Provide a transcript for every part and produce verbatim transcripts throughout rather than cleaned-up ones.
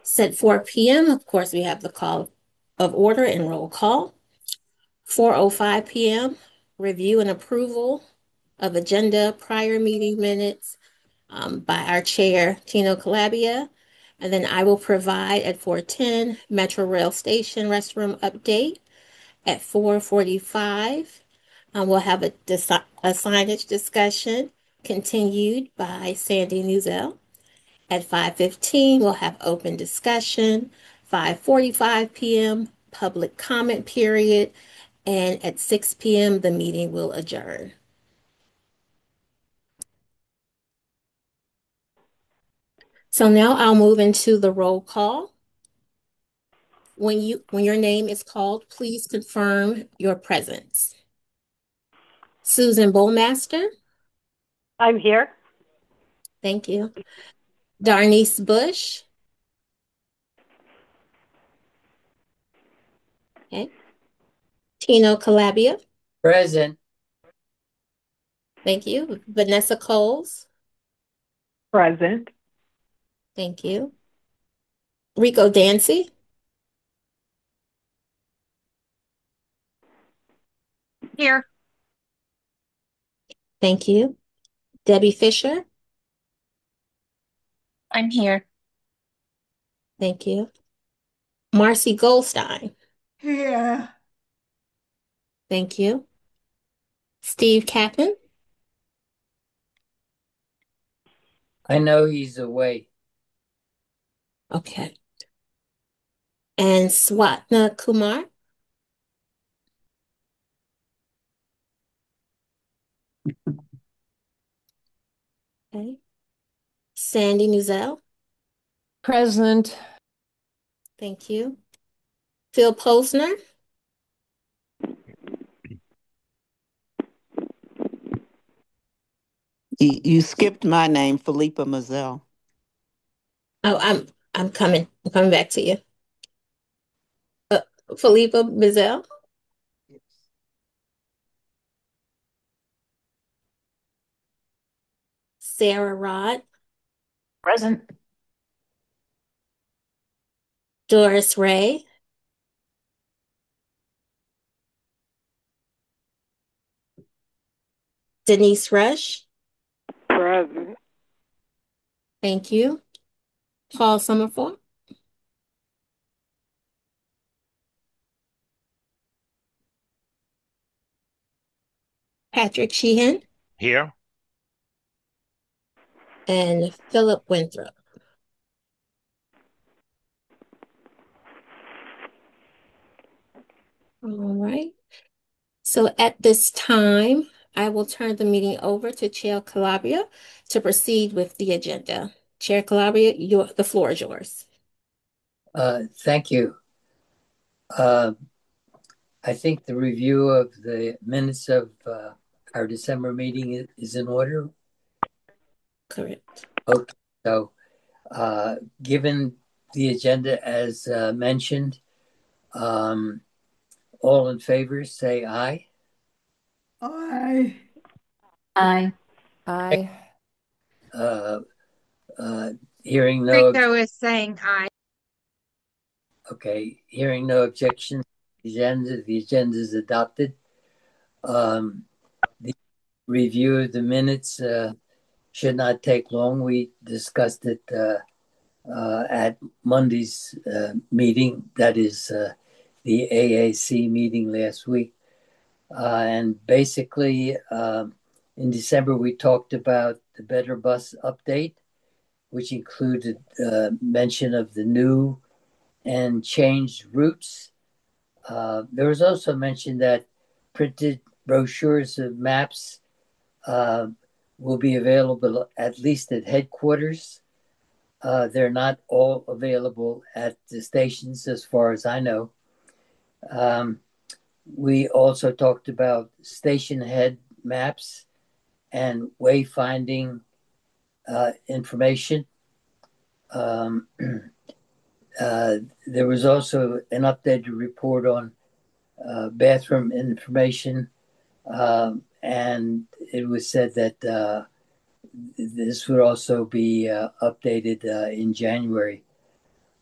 Set four p m, of course, we have the call of order and roll call. four oh five p m, review and approval of agenda prior meeting minutes um, by our chair, Tino Calabia. And then I will provide at four ten Metro Rail Station restroom update. At four forty-five, um, we'll have a, desi- a signage discussion continued by Sandy Newzell. At five fifteen, we'll have open discussion. five forty-five p m, public comment period. And at six p m, the meeting will adjourn. So now I'll move into the roll call. When you when your name is called, please confirm your presence. Susan Bowmaster. I'm here. Thank you. Darnice Bush. Okay. Tino Calabia. Present. Thank you. Vanessa Coles. Present. Thank you. Rico Dancy. Here. Thank you. Debbie Fisher. I'm here. Thank you. Marcy Goldstein. Here. Thank you. Steve Kaplan. I know he's away. Okay. And Swatna Kumar. Okay. Sandy Newzell. Present. Thank you. Phil Posner. You, you skipped my name, Philippa Mazel. Oh, I'm I'm coming. I'm coming back to you. Uh, Philippa Bizel. Sarah Rod. Present. Doris Ray. Denise Rush. Present. Thank you. Paul Summerford. Patrick Sheehan. Here. And Philip Winthrop. All right. So at this time, I will turn the meeting over to Chair Calabria to proceed with the agenda. Chair Calabria, your, the floor is yours. Uh, thank you. Uh, I think the review of the minutes of uh, our December meeting is, is in order. Correct. Okay, so uh, given the agenda as uh, mentioned, um, all in favor say aye. Aye. Aye. Aye. Uh, uh, hearing no, Rico is saying aye. okay, hearing no objections, the agenda, the agenda is adopted. Um, the review of the minutes uh, should not take long. We discussed it uh, uh, at Monday's uh, meeting, that is uh, the A A C meeting last week. Uh, and basically, um, in December, we talked about the Better Bus update, which included uh, mention of the new and changed routes. Uh, there was also mention that printed brochures of maps uh, will be available at least at headquarters. Uh, they're not all available at the stations, as far as I know. Um, we also talked about station head maps and wayfinding uh, information. Um, uh, there was also an updated report on uh, bathroom information, um, and it was said that uh, this would also be uh, updated uh, in January.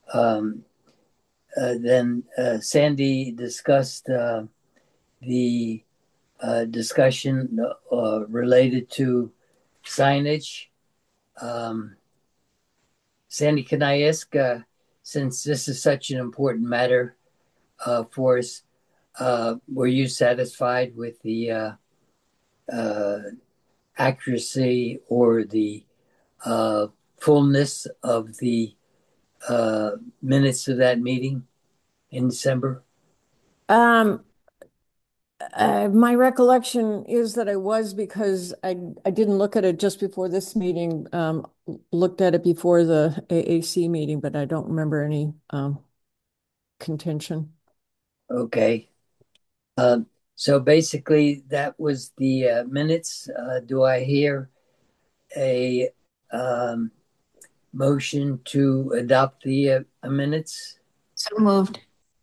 Um, uh, then uh, Sandy discussed uh, the uh, discussion uh, related to signage. Um, Sandy, can I ask, uh, since this is such an important matter uh, for us, uh, were you satisfied with the uh, uh, accuracy or the uh, fullness of the uh, minutes of that meeting in December? Um, uh, my recollection is that I was because I I didn't look at it just before this meeting. Um, looked at it before the A A C meeting, but I don't remember any um contention. Okay. Um, so basically, that was the uh, minutes. Uh, do I hear a um, motion to adopt the uh, minutes? So moved.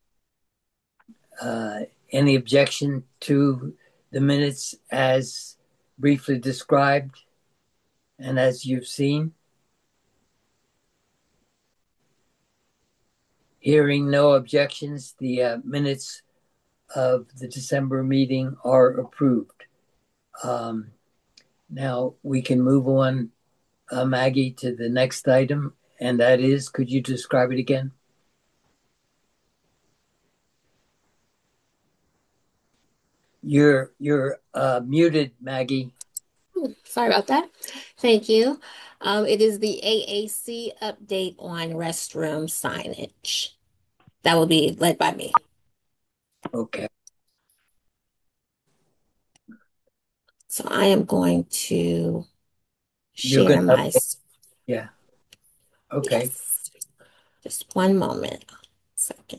Uh, any objection to the minutes as briefly described and as you've seen? Hearing no objections, the uh, minutes of the December meeting are approved. Um, now we can move on, uh, Maggie, to the next item, and that is, could you describe it again? You're you're uh, muted, Maggie. Sorry about that. Thank you. Um, it is the A A C update on restroom signage. That will be led by me. Okay. So I am going to You're share gonna my, update. Yeah. Okay. yes, just one moment. Second.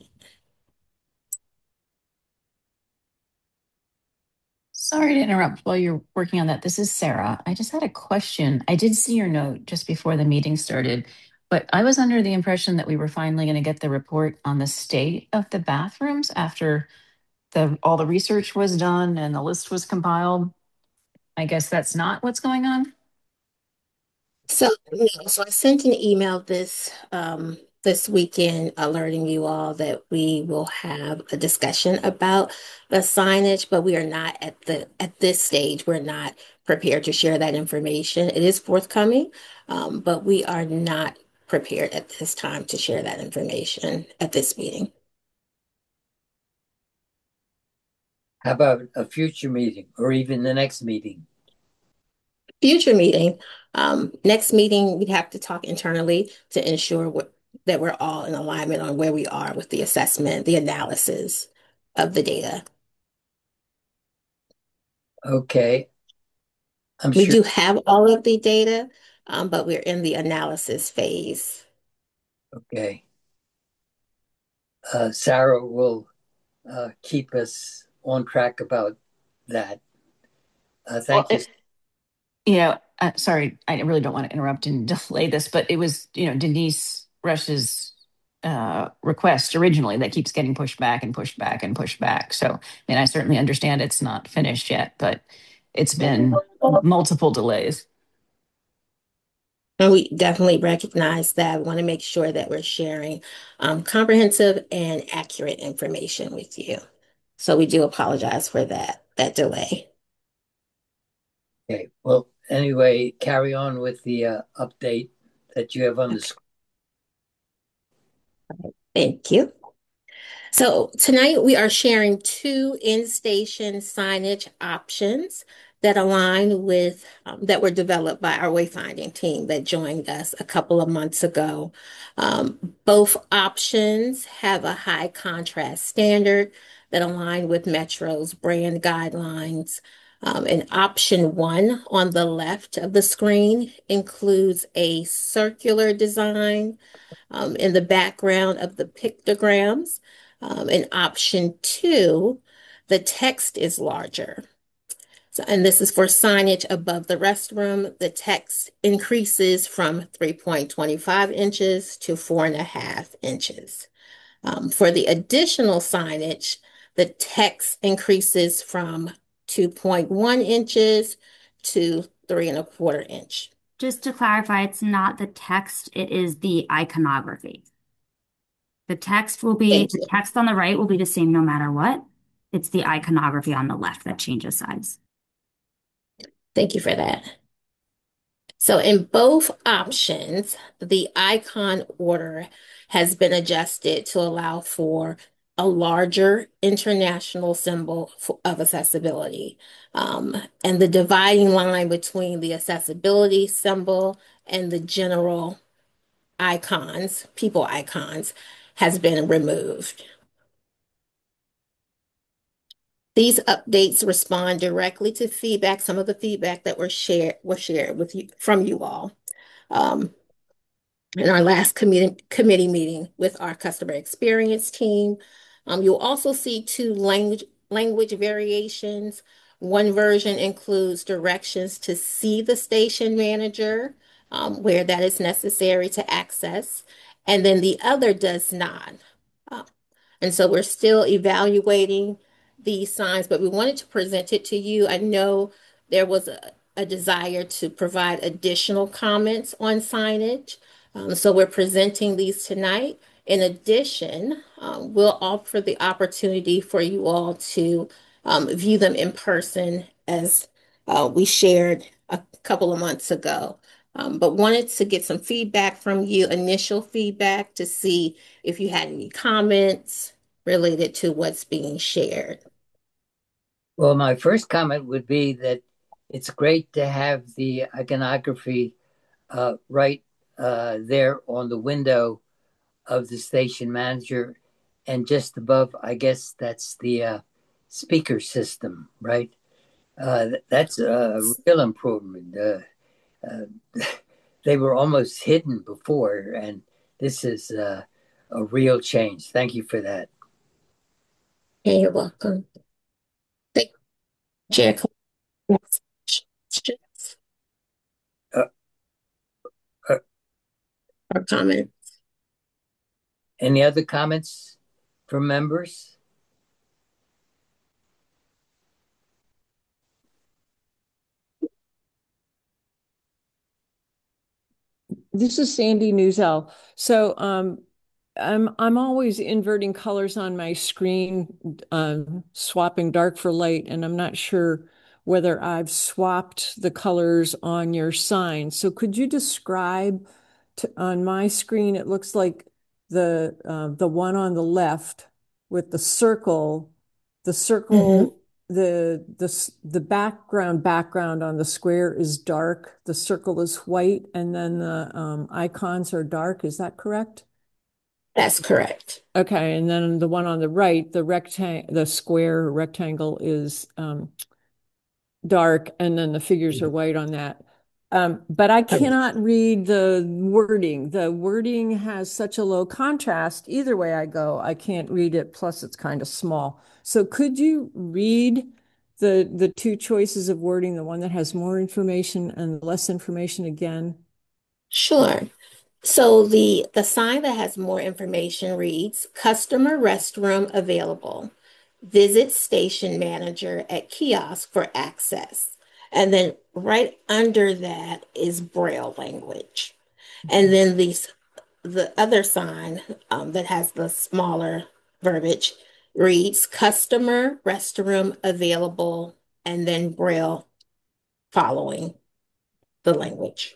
Sorry to interrupt while you're working on that. This is Sarah. I just had a question. I did see your note just before the meeting started, but I was under the impression that we were finally going to get the report on the state of the bathrooms after the all the research was done and the list was compiled. I guess that's not what's going on. So, no, so I sent an email this um this weekend alerting you all that we will have a discussion about the signage, but we are not at the at this stage, we're not prepared to share that information. It is forthcoming, um, but we are not prepared at this time to share that information at this meeting. How about a future meeting or even the next meeting? Future meeting, um, next meeting, we'd have to talk internally to ensure what, that we're all in alignment on where we are with the assessment, the analysis of the data. Okay. I'm We sure. do have all of the data, um, but we're in the analysis phase. Okay. Uh, Sarah will uh, keep us on track about that. Uh, Well, thank you. it, you know, uh, sorry, I really don't want to interrupt and delay this, but it was, you know, Denise Rush's uh, request originally that keeps getting pushed back and pushed back and pushed back. So, I mean, I certainly understand it's not finished yet, but it's been multiple delays. And we definitely recognize that. We want to make sure that we're sharing um, comprehensive and accurate information with you. So we do apologize for that, that delay. Okay. Well, anyway, carry on with the uh, update that you have on the screen. Thank you. So tonight we are sharing two in-station signage options that align with um, that were developed by our wayfinding team that joined us a couple of months ago. Um, both options have a high contrast standard that align with Metro's brand guidelines. Um, and option one on the left of the screen includes a circular design um, in the background of the pictograms. Um, in option two, the text is larger. So, and this is for signage above the restroom. The text increases from three point two five inches to four and a half inches. Um, for the additional signage, the text increases from two point one inches to three and a quarter inch. Just to clarify, it's not the text, it is the iconography. The text will be, Thank the you. text on the right will be the same no matter what. It's the iconography on the left that changes size. Thank you for that. So in both options, the icon order has been adjusted to allow for a larger international symbol for, of accessibility. Um, and the dividing line between the accessibility symbol and the general icons, people icons, has been removed. These updates respond directly to feedback, some of the feedback that were shared were shared with you from you all. Um, in our last committee, committee meeting with our customer experience team. Um, you'll also see two language, language variations. One version includes directions to see the station manager um, where that is necessary to access, and then the other does not. Uh, and so we're still evaluating these signs, but we wanted to present it to you. I know there was a, a desire to provide additional comments on signage. Um, so we're presenting these tonight. In addition, um, we'll offer the opportunity for you all to um, view them in person as uh, we shared a couple of months ago. Um, but wanted to get some feedback from you, initial feedback to see if you had any comments related to what's being shared. Well, my first comment would be that it's great to have the iconography uh, right uh, there on the window of the station manager. And just above, I guess that's the uh, speaker system, right? Uh, that's a real improvement. Uh, uh, they were almost hidden before, and this is uh, a real change. Thank you for that. Hey, you're welcome. Thank you, Chair. Uh, uh, Or comment. any other comments from members? This is Sandy Newsell. So um, I'm I'm always inverting colors on my screen, um, swapping dark for light, and I'm not sure whether I've swapped the colors on your sign. So could you describe to, on my screen, it looks like the uh, the one on the left with the circle, the circle. Mm-hmm. The the the background background on the square is dark, the circle is white, and then the um, icons are dark. Is that correct? That's correct. Okay, and then the one on the right, the rectangle, the square rectangle is um, dark, and then the figures are white on that. Um, but I cannot read the wording. The wording has such a low contrast. Either way I go, I can't read it. Plus, it's kind of small. So could you read the the two choices of wording, the one that has more information and less information again? Sure. So the the sign that has more information reads customer restroom available. Visit station manager at kiosk for access. And then right under that is Braille language. And then these the other sign um, that has the smaller verbiage reads customer restroom available and then Braille following the language.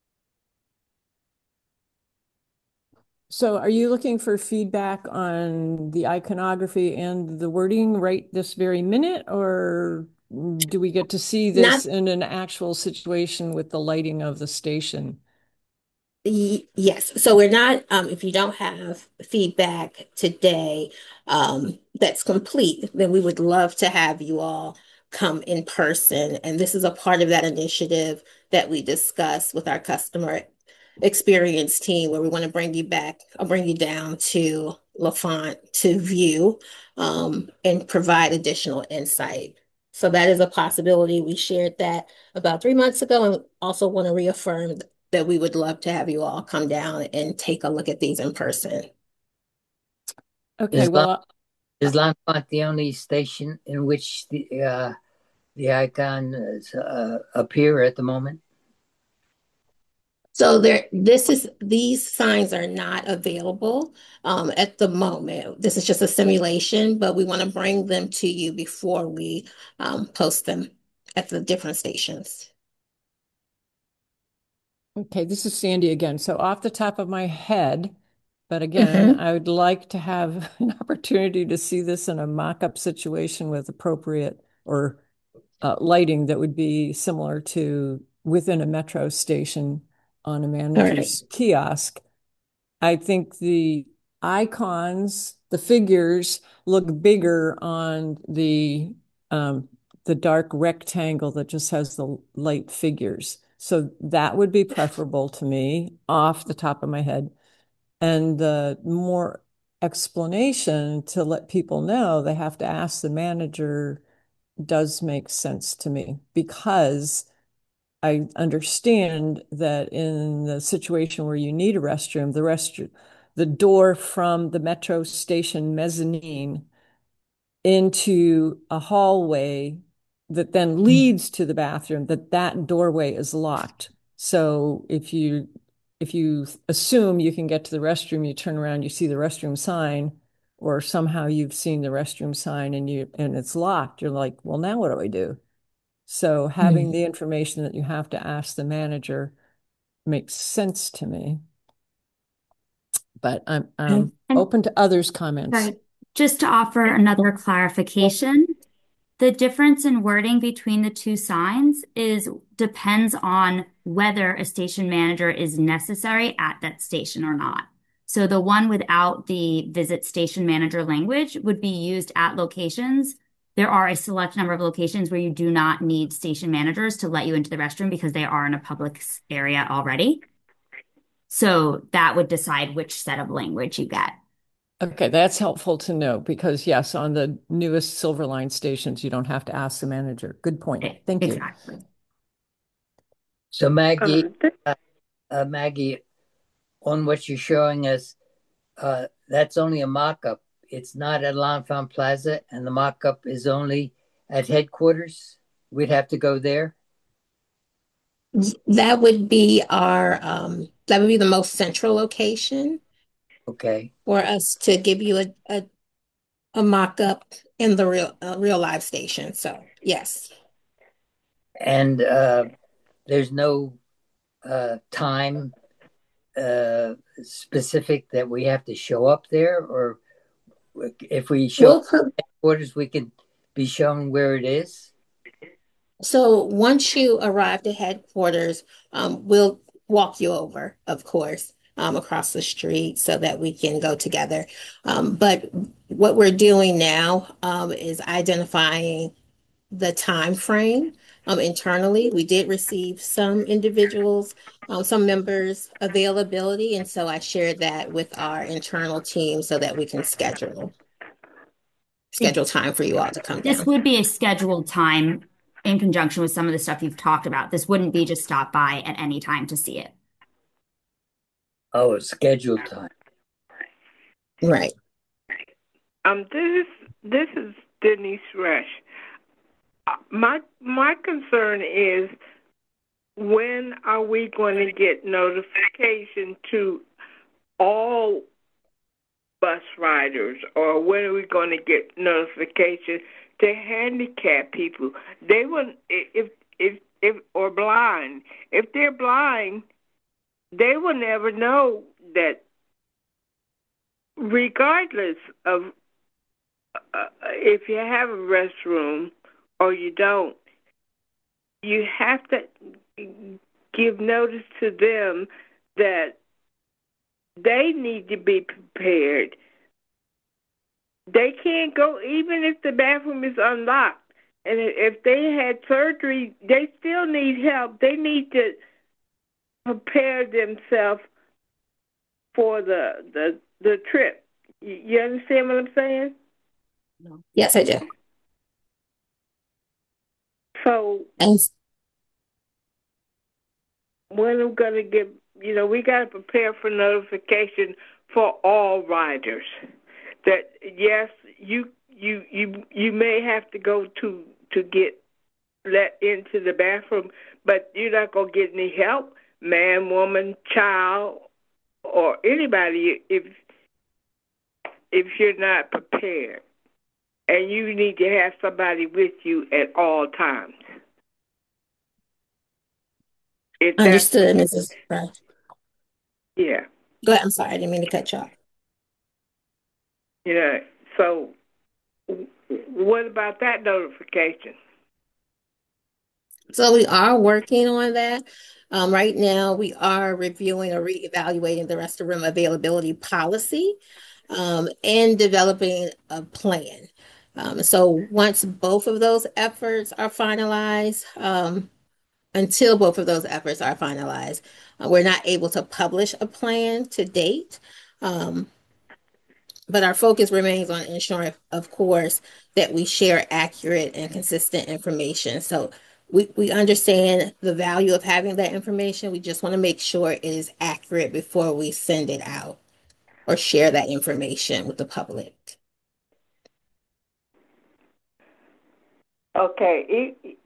So are you looking for feedback on the iconography and the wording right this very minute, or do we get to see Not this in an actual situation with the lighting of the station? Yes. So we're not, um, if you don't have feedback today, um, that's complete, then we would love to have you all come in person. And this is a part of that initiative that we discussed with our customer experience team, where we want to bring you back, I'll bring you down to LaFont to view, um, and provide additional insight. So that is a possibility. We shared that about three months ago, and also want to reaffirm that we would love to have you all come down and take a look at these in person. Okay, Is, well, is L'Enfant the only station in which the uh, the icons uh, appear at the moment? So there, this is, these signs are not available um, at the moment. This is just a simulation, but we want to bring them to you before we um, post them at the different stations. Okay, this is Sandy again. So off the top of my head, but again, Mhm. I would like to have an opportunity to see this in a mock-up situation with appropriate or uh, lighting that would be similar to within a metro station on a All right. manager's kiosk. I think the icons, the figures look bigger on the um, the dark rectangle that just has the light figures. So that would be preferable to me off the top of my head. And the more explanation to let people know they have to ask the manager does make sense to me because I understand that in the situation where you need a restroom, the restroom, the door from the metro station mezzanine into a hallway that then leads to the bathroom, that that doorway is locked. So if you if you assume you can get to the restroom, you turn around, you see the restroom sign, or somehow you've seen the restroom sign and you and it's locked, you're like, well, now what do I do? So having Mhm. the information that you have to ask the manager makes sense to me. But I'm Okay. um, And open to others' comments. sorry, just to offer another clarification, the difference in wording between the two signs is depends on whether a station manager is necessary at that station or not. So the one without the visit station manager language would be used at locations. There are a select number of locations where you do not need station managers to let you into the restroom because they are in a public s- area already. So that would decide which set of language you get. Okay, that's helpful to know because yes, on the newest Silver Line stations, you don't have to ask the manager. Good point. E- Thank you. Exactly. So Maggie, Um, th- uh, uh, Maggie, on what you're showing us, uh, that's only a mock-up. It's not at L'Enfant Plaza, and the mock-up is only at headquarters. We'd have to go there. That would be our, um, that would be the most central location Okay. for us to give you a, a, a mock-up in the real, uh, real live station. So yes. And uh, there's no uh, time uh, specific that we have to show up there, or if we show up We'll put, at headquarters, we can be shown where it is. so once you arrive at headquarters, um, we'll walk you over, of course, um, across the street so that we can go together. Um, but what we're doing now, um, is identifying the time frame um, internally. We did receive some individuals, um, some members' availability, and so I shared that with our internal team so that we can schedule It- schedule time for you all to come This down. would be a scheduled time in conjunction with some of the stuff you've talked about. This wouldn't be just stop by at any time to see it. Oh, it's scheduled time. Right. um, this is this is Denise Resch. Uh, My my concern is when are we going to get notification to all bus riders, or when are we going to get notification to handicapped people? They will if if if or blind. If they're blind, they will never know that, regardless of uh, if you have a restroom or you don't, you have to give notice to them that they need to be prepared. They can't go even if the bathroom is unlocked. And if they had surgery, they still need help. They need to prepare themselves for the the, the trip. You understand what I'm saying? Yes, I do. So And when I'm going to get, you know, we got to prepare for notification for all riders. That yes, you you you you may have to go to to get let into the bathroom, but you're not going to get any help man, woman, child, or anybody if if you're not prepared. And you need to have somebody with you at all times. If that's, Understood, Missus Rush. yeah. Go ahead. I'm sorry. I didn't mean to cut you off. You know, so what about that notification? So we are working on that. Um, right now, we are reviewing or reevaluating the restroom availability policy um, and developing a plan. Um, so once both of those efforts are finalized, um, until both of those efforts are finalized, uh, we're not able to publish a plan to date. Um, but our focus remains on ensuring, of course, that we share accurate and consistent information. So we, we understand the value of having that information. We just want to make sure it is accurate before we send it out or share that information with the public. Okay. It,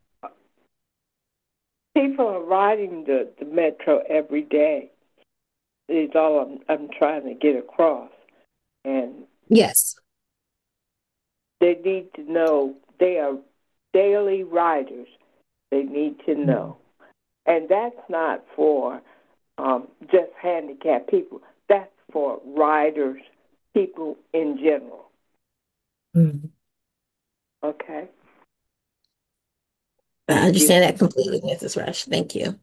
people are riding the, the metro every day. Is all I'm, I'm trying to get across. And yes, they need to know they are daily riders. They need to know. And that's not for um, just handicapped people. That's for riders, people in general. mm-hmm. Okay. I understand that completely, Missus Rush. Thank you.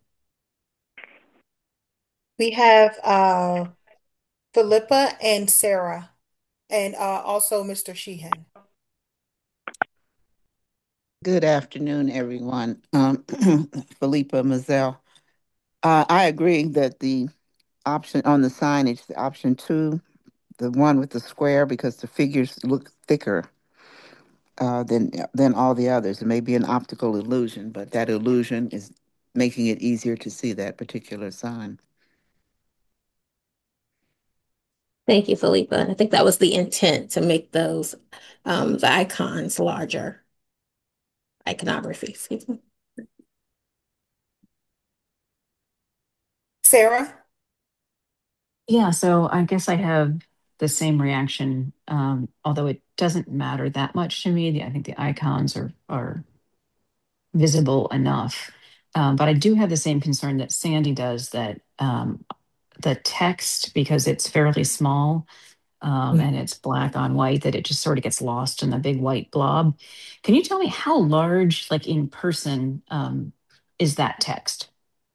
We have uh, Philippa and Sarah, and uh, also Mister Sheehan. Good afternoon, everyone. Um, Philippa Mazel. Uh, I agree that the option on the signage, the option two, the one with the square, because the figures look thicker uh, than than all the others. It may be an optical illusion, but that illusion is making it easier to see that particular sign. Thank you, Philippa. I think that was the intent, to make those um, the icons larger. Iconography, excuse me. Sarah? Yeah, so I guess I have the same reaction, um, although it doesn't matter that much to me. The- I think the icons are are visible enough. Um, but I do have the same concern that Sandy does, that um, the text, because it's fairly small um, and it's black on white, that it just sort of gets lost in the big white blob. Can you tell me how large, like in person, um, is that text?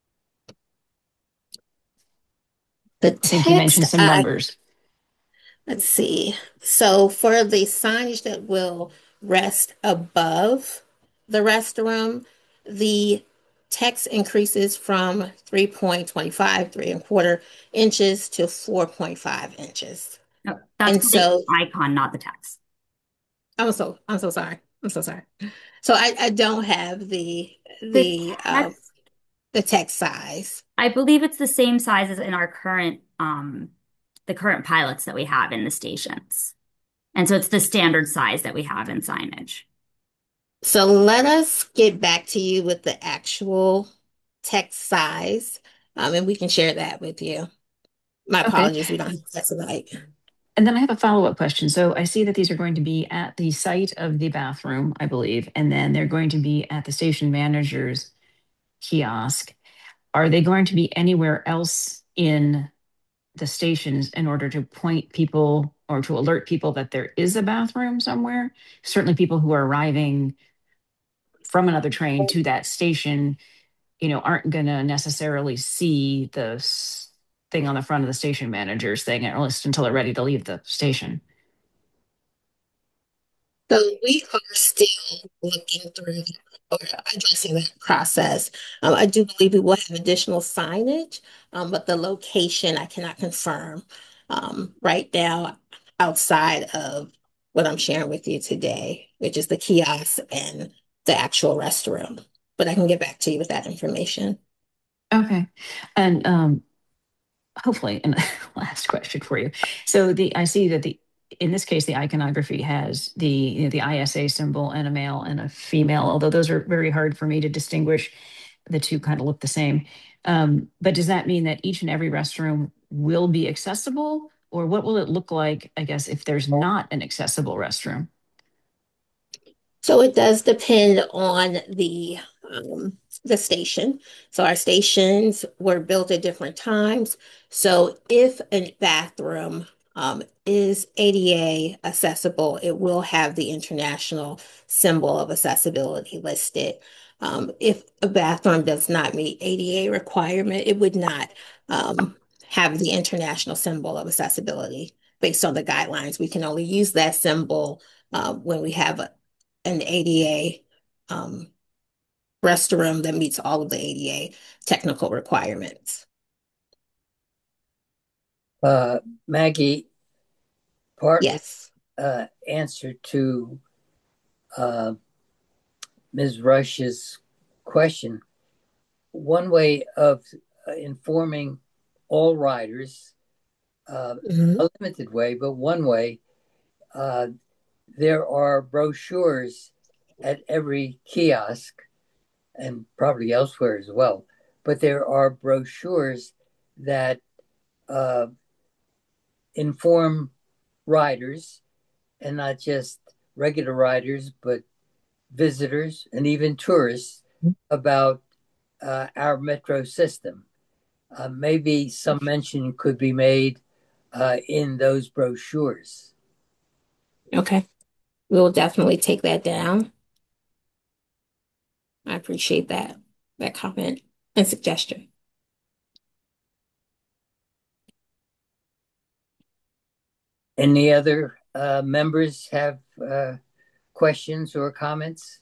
The I think you text, mentioned some I, numbers. let's see. So for the signage that will rest above the restroom, the text increases from three point two five, three and a quarter inches to four point five inches. No, that's And for the so icon, not the text. I'm so I'm so sorry. I'm so sorry. So I, I don't have the The the um text, the text size. I believe it's the same size as in our current, um, the current pilots that we have in the stations. And so it's the standard size that we have in signage. So let us get back to you with the actual text size, um, and we can share that with you. My Okay. apologies, we don't have that tonight. And then I have a follow-up question. So I see that these are going to be at the site of the bathroom, I believe, and then they're going to be at the station manager's kiosk. Are they going to be anywhere else in the stations in order to point people or to alert people that there is a bathroom somewhere? Certainly people who are arriving from another train to that station, you know, aren't going to necessarily see the s- thing on the front of the station manager's thing, at least until they're ready to leave the station. So we are still looking through or addressing that process. Um, I do believe we will have additional signage, um, but the location I cannot confirm um, right now outside of what I'm sharing with you today, which is the kiosk and the actual restroom. But I can get back to you with that information. Okay. And um, hopefully, and last question for you. So the I see that the in this case the iconography has the you know, the I S A symbol and a male and a female, although those are very hard for me to distinguish. the two kind of look the same. Um, but does that mean that each and every restroom will be accessible, or what will it look like, I guess, if there's not an accessible restroom? So it does depend on the um, the station. So our stations were built at different times. So if a bathroom um, is A D A accessible, it will have the international symbol of accessibility listed. Um, if a bathroom does not meet A D A requirement, it would not um, have the international symbol of accessibility based on the guidelines. We can only use that symbol uh, when we have a an A D A um, restroom that meets all of the A D A technical requirements. Uh, Maggie, partly Yes. uh, answer to uh, Miz Rush's question. One way of uh, informing all riders, uh, Mhm. a limited way, but one way, uh, there are brochures at every kiosk and probably elsewhere as well. But there are brochures that uh, inform riders, and not just regular riders, but visitors and even tourists about uh, our metro system. Uh, maybe some mention could be made uh, in those brochures. Okay. We will definitely take that down. I appreciate that, that comment and suggestion. Any other uh, members have uh, questions or comments?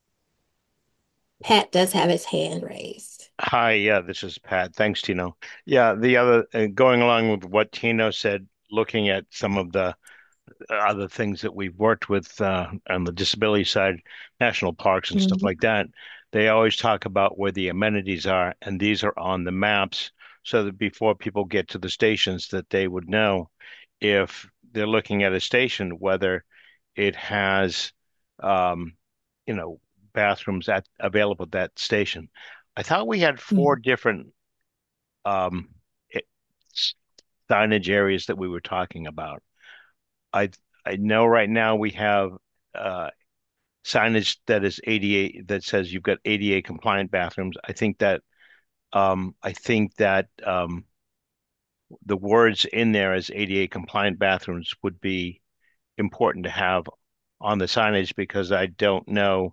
Pat does have his hand raised. Hi, yeah, this is Pat. Thanks, Tino. Yeah, the other, uh, going along with what Tino said, looking at some of the other things that we've worked with uh, on the disability side, national parks and stuff Mhm. like that, they always talk about where the amenities are, and these are on the maps so that before people get to the stations, that they would know if they're looking at a station, whether it has, um, you know, bathrooms at available at that station. I thought we had four Mhm. different um, it, signage areas that we were talking about. I I know right now we have uh, signage that is A D A that says you've got A D A compliant bathrooms. I think that um, I think that um, the words in there as A D A compliant bathrooms would be important to have on the signage because I don't know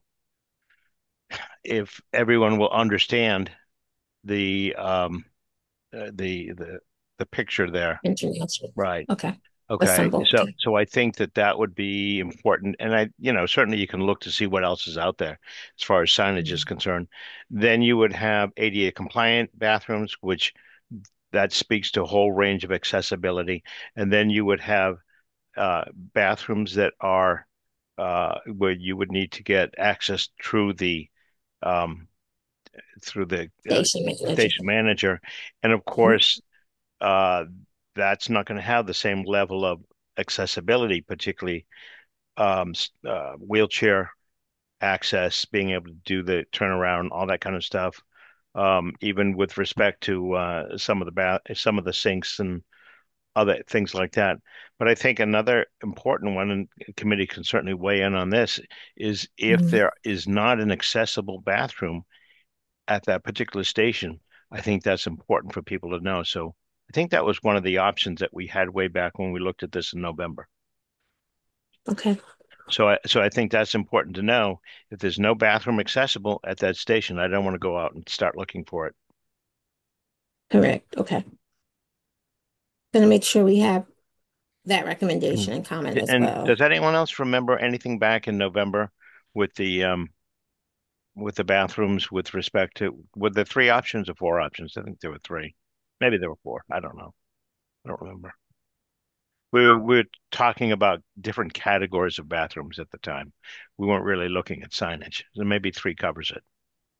if everyone will understand the um, uh, the the the picture there. International. Right. Okay. The Okay. symbol. So Okay. so I think that that would be important. And I, you know, certainly you can look to see what else is out there as far as signage is Mhm. concerned. Then you would have A D A compliant bathrooms, which that speaks to a whole range of accessibility. And then you would have uh, bathrooms that are uh, where you would need to get access through the um, through the uh, Station manager. station manager. And of Mhm. course, uh, that's not going to have the same level of accessibility, particularly um, uh, wheelchair access, being able to do the turnaround, all that kind of stuff. Um, even with respect to uh, some of the bath, some of the sinks and other things like that. But I think another important one, and the committee can certainly weigh in on this, is if Mhm. there is not an accessible bathroom at that particular station, I think that's important for people to know. So I think that was one of the options that we had way back when we looked at this in November. Okay. So I, so I think that's important to know. If there's no bathroom accessible at that station, I don't want to go out and start looking for it. Correct. Okay. Gonna make sure we have that Mm. recommendation and comment as And well. does anyone else remember anything back in November with the um with the bathrooms with respect to with the three options or four options? I think there were three. Maybe there were four. I don't know. I don't remember. We were, we were talking about different categories of bathrooms at the time. We weren't really looking at signage. So maybe three covers it.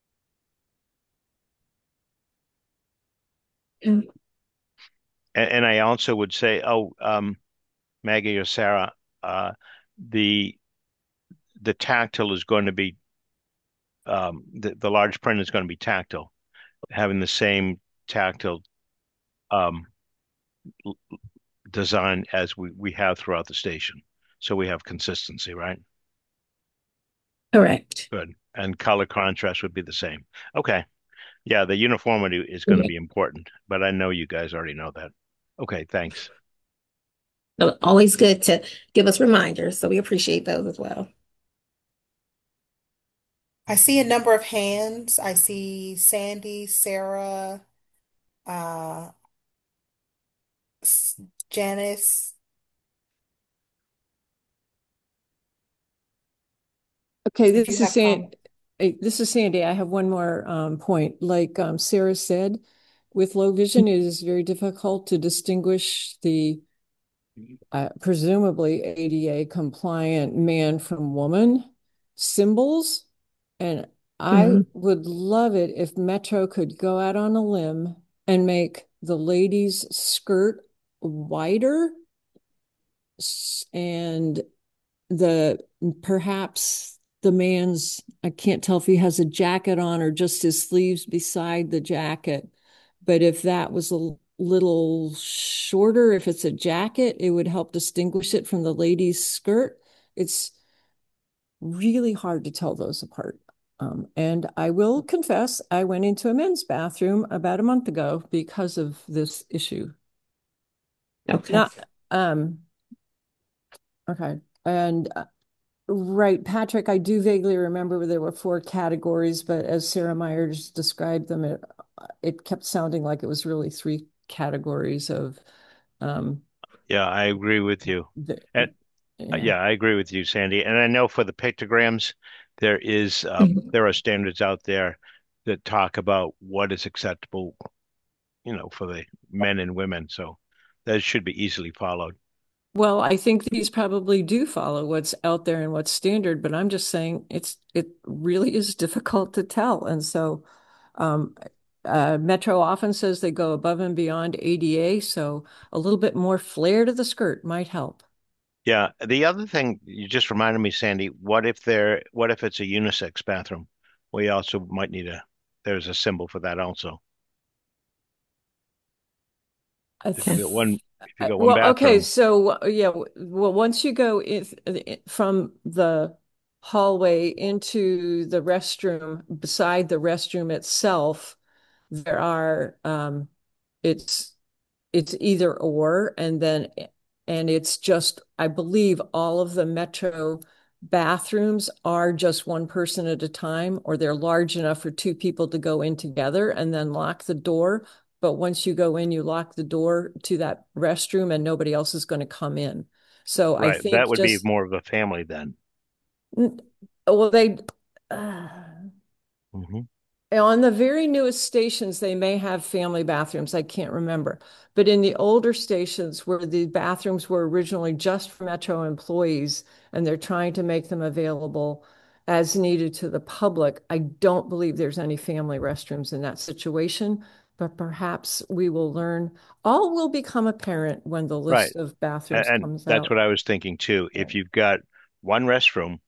Mm. And, and I also would say, oh, um, Maggie or Sarah, uh, the the tactile is going to be um, the, the large print is going to be tactile, having the same tactile um, design as we, we have throughout the station. So we have consistency, right? Correct. Good. And color contrast would be the same. Okay. Yeah, the uniformity is going to Yeah. be important, but I know you guys already know that. Okay, thanks. So always good to give us reminders. So we appreciate those as well. I see a number of hands. I see Sandy, Sarah, uh, S- Janice. Okay, If you this is have San, comments. eh, this is Sandy. I have one more um, point. Like um, Sarah said, with low vision, it is very difficult to distinguish the uh, presumably A D A compliant man from woman symbols. And I Mhm. would love it if Metro could go out on a limb and make the lady's skirt wider s- and the perhaps the man's, I can't tell if he has a jacket on or just his sleeves beside the jacket. But if that was a little shorter, if it's a jacket, it would help distinguish it from the lady's skirt. It's really hard to tell those apart. Um, and I will confess, I went into a men's bathroom about a month ago because of this issue. Okay. Not, um, okay. And uh, right, Patrick, I do vaguely remember there were four categories, but as Sarah Myers described them, it it kept sounding like it was really three categories of um Yeah, I agree with you. the, And uh, yeah. yeah, I agree with you, Sandy. And I know for the pictograms, there is um, Mhm. there are standards out there that talk about what is acceptable, you know, for the men and women. So that should be easily followed. Well, I think these probably do follow what's out there and what's standard, but I'm just saying it's it really is difficult to tell. And so um uh, Metro often says they go above and beyond A D A, so a little bit more flair to the skirt might help. Yeah. The other thing you just reminded me, Sandy, what if there, what if it's a unisex bathroom? We also might need a, there's a symbol for that also. I If you th got one, if you uh, got one well, okay, bathroom, so uh, yeah, w- well, once you go in, in- from the hallway into the restroom, beside the restroom itself, there are um, it's it's either or, and then and it's just, I believe all of the Metro bathrooms are just one person at a time, or they're large enough for two people to go in together and then lock the door. But once you go in, you lock the door to that restroom and nobody else is going to come in. So I right? That think would be just, more of a family then. well, they, uh, Hmm. on the very newest stations, they may have family bathrooms. I can't remember. But in the older stations where the bathrooms were originally just for Metro employees and they're trying to make them available as needed to the public, I don't believe there's any family restrooms in that situation. But perhaps we will learn. All will become apparent when the Right. list of And, bathrooms and comes that's out. what I was thinking too. Yeah. If you've got one restroom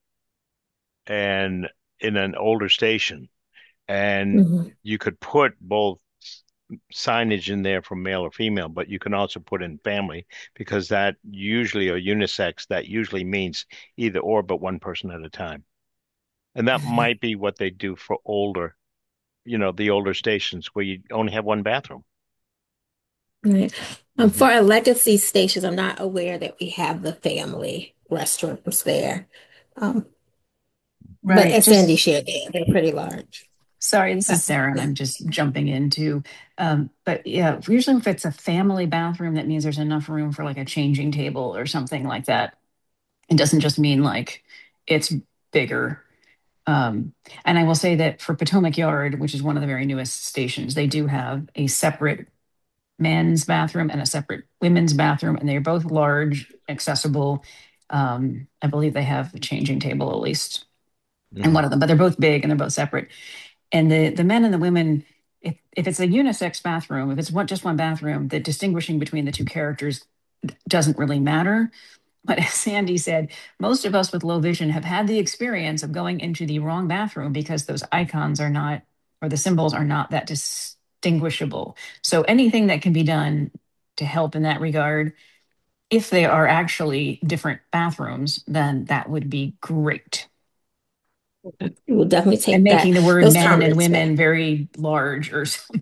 and in an older station, and Mhm. you could put both signage in there for male or female, but you can also put in family because that usually, or unisex, that usually means either or, but one person at a time. And that might be what they do for older, you know, the older stations where you only have one bathroom. Right. Um, Hmm. for our legacy stations, I'm not aware that we have the family restrooms there. Um, but Right. as Sandy Just shared, they, they're pretty large. sorry, this But is Sarah, and yeah. I'm just jumping into. Um, but yeah, usually if it's a family bathroom, that means there's enough room for like a changing table or something like that. It doesn't just mean like it's bigger. Um, and I will say that for Potomac Yard, which is one of the very newest stations, they do have a separate men's bathroom and a separate women's bathroom, and they're both large, accessible. Um, I believe they have a changing table at least in Hmm. one of them, but they're both big and they're both separate. And the the men and the women, if if it's a unisex bathroom, if it's one just one bathroom, the distinguishing between the two characters doesn't really matter. But as Sandy said, most of us with low vision have had the experience of going into the wrong bathroom because those icons are not, or the symbols are not that distinguishable. So anything that can be done to help in that regard, if they are actually different bathrooms, then that would be great. We'll definitely take And that, making the word those men and comments women back. very large or something.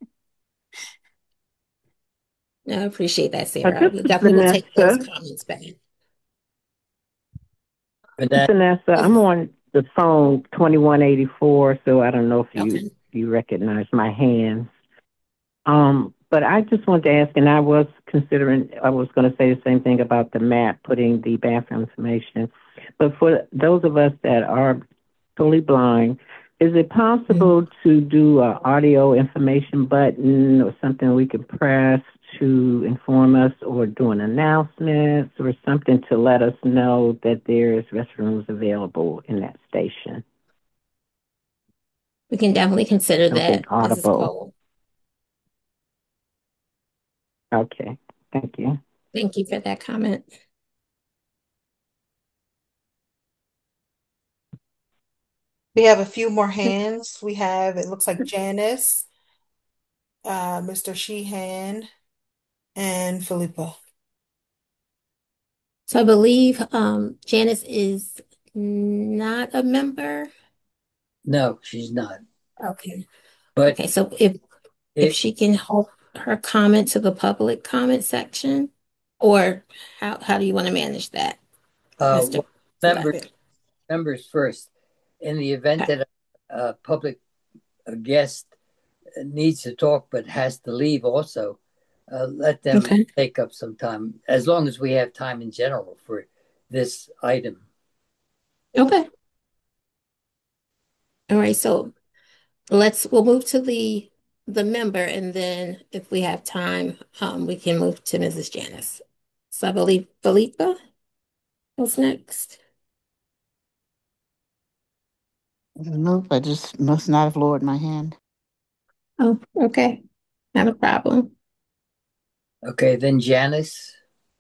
I appreciate that, Uh, Sarah. this We is definitely will take those Vanessa. comments back. Vanessa, Vanessa, I'm Yes. on the phone twenty-one eighty-four, so I don't know if you Okay. you recognize my hands. Um, but I just wanted to ask, and I was considering, I was going to say the same thing about the map, putting the bathroom information. But for those of us that are fully blind, is it possible to do an audio information button or something we can press to inform us, or do an announcement or something to let us know that there's restrooms available in that station? We can definitely consider Something that, Missus audible. Cole. Okay, thank you. Thank you for that comment. We have a few more hands. We have, it looks like Janice, uh, Mister Sheehan, and Philippa. So I believe um, Janice is not a member. no, she's not. Okay. But Okay. So if if it, she can hold her comment to the public comment section, or how how do you want to manage that, uh, Mister well, members, Levitt? members first. In the event Okay. that a, a public a guest needs to talk but has to leave also, uh, let them Okay. take up some time, as long as we have time in general for this item. Okay. All right. So let's we'll move to the the member, and then if we have time, um, we can move to Missus Janice. So I believe Philippa was next. Nope, I just must not have lowered my hand. Oh, okay. Not a problem. Okay, then Janice.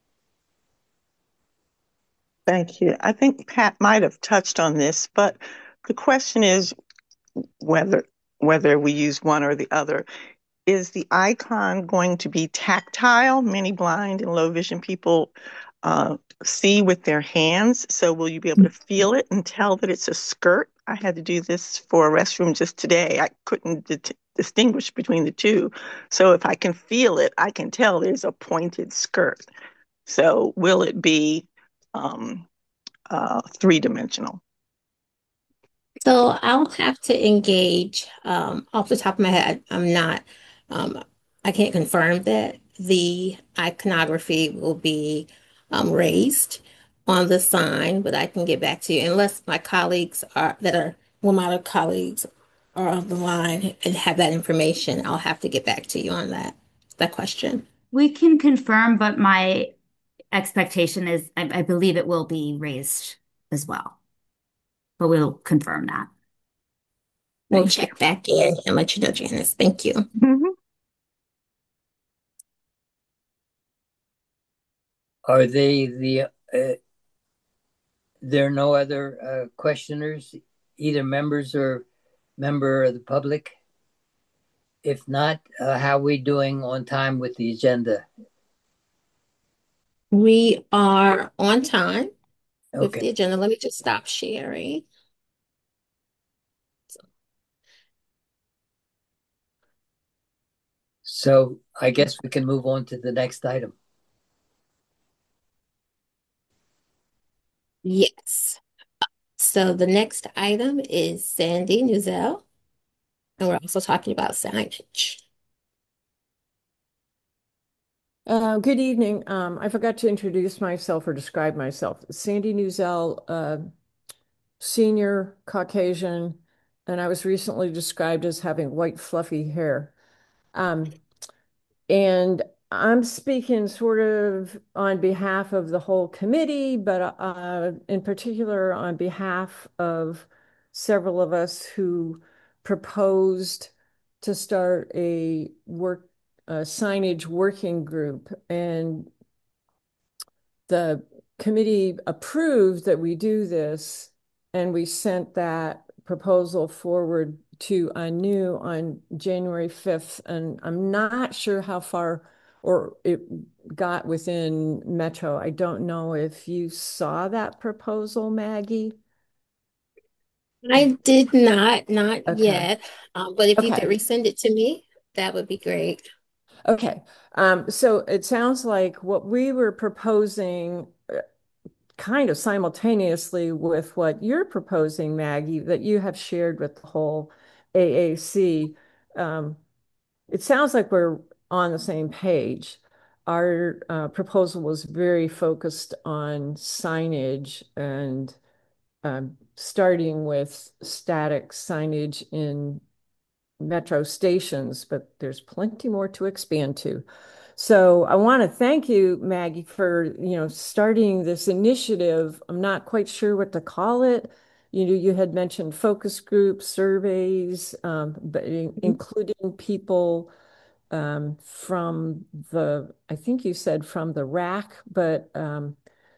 Thank you. I think Pat might have touched on this, but the question is whether whether we use one or the other. Is the icon going to be tactile? Many blind and low vision people uh, see with their hands. So will you be able to feel it and tell that it's a skirt? I had to do this for a restroom just today. I couldn't di- distinguish between the two. So if I can feel it, I can tell there's a pointed skirt. So will it be um, uh, three-dimensional? So I'll have to engage, um, off the top of my head, I'm not, um, I can't confirm that the iconography will be um, raised on the sign, but I can get back to you unless my colleagues are that are, well, my other colleagues are on the line and have that information. I'll have to get back to you on that, that question. We can confirm, but my expectation is I, I believe it will be raised as well. But we'll confirm that. We'll Thank you. check back in and let you know, Janice. Thank you. Mhm. Are they the, uh, there are no other uh, questioners, either members or member of the public? If not, uh, how are we doing on time with the agenda? We are on time with Okay, the agenda. Let me just stop sharing. so I guess we can move on to the next item. Yes. So the next item is Sandy Newzell, and we're also talking about signage. Uh, good evening. Um, I forgot to introduce myself or describe myself. Sandy Newzell, uh, senior Caucasian, and I was recently described as having white fluffy hair. Um, and I'm speaking sort of on behalf of the whole committee, but uh, in particular on behalf of several of us who proposed to start a work a signage working group. And the committee approved that we do this, and we sent that proposal forward to Anu on January fifth, and I'm not sure how far or it got within Metro. I don't know if you saw that proposal, Maggie. I did not, not Okay. yet. Um, but if you could Okay. resend it to me, that would be great. Okay. Um, so it sounds like what we were proposing uh, kind of simultaneously with what you're proposing, Maggie, that you have shared with the whole A A C. Um, it sounds like we're on the same page. Our uh, proposal was very focused on signage and um, starting with static signage in metro stations, but there's plenty more to expand to. So I want to thank you, Maggie, for, you know, starting this initiative. I'm not quite sure what to call it. You know, you had mentioned focus groups, surveys, um, but in, Mhm. including people um, from the, I think you said from the R A C, but um,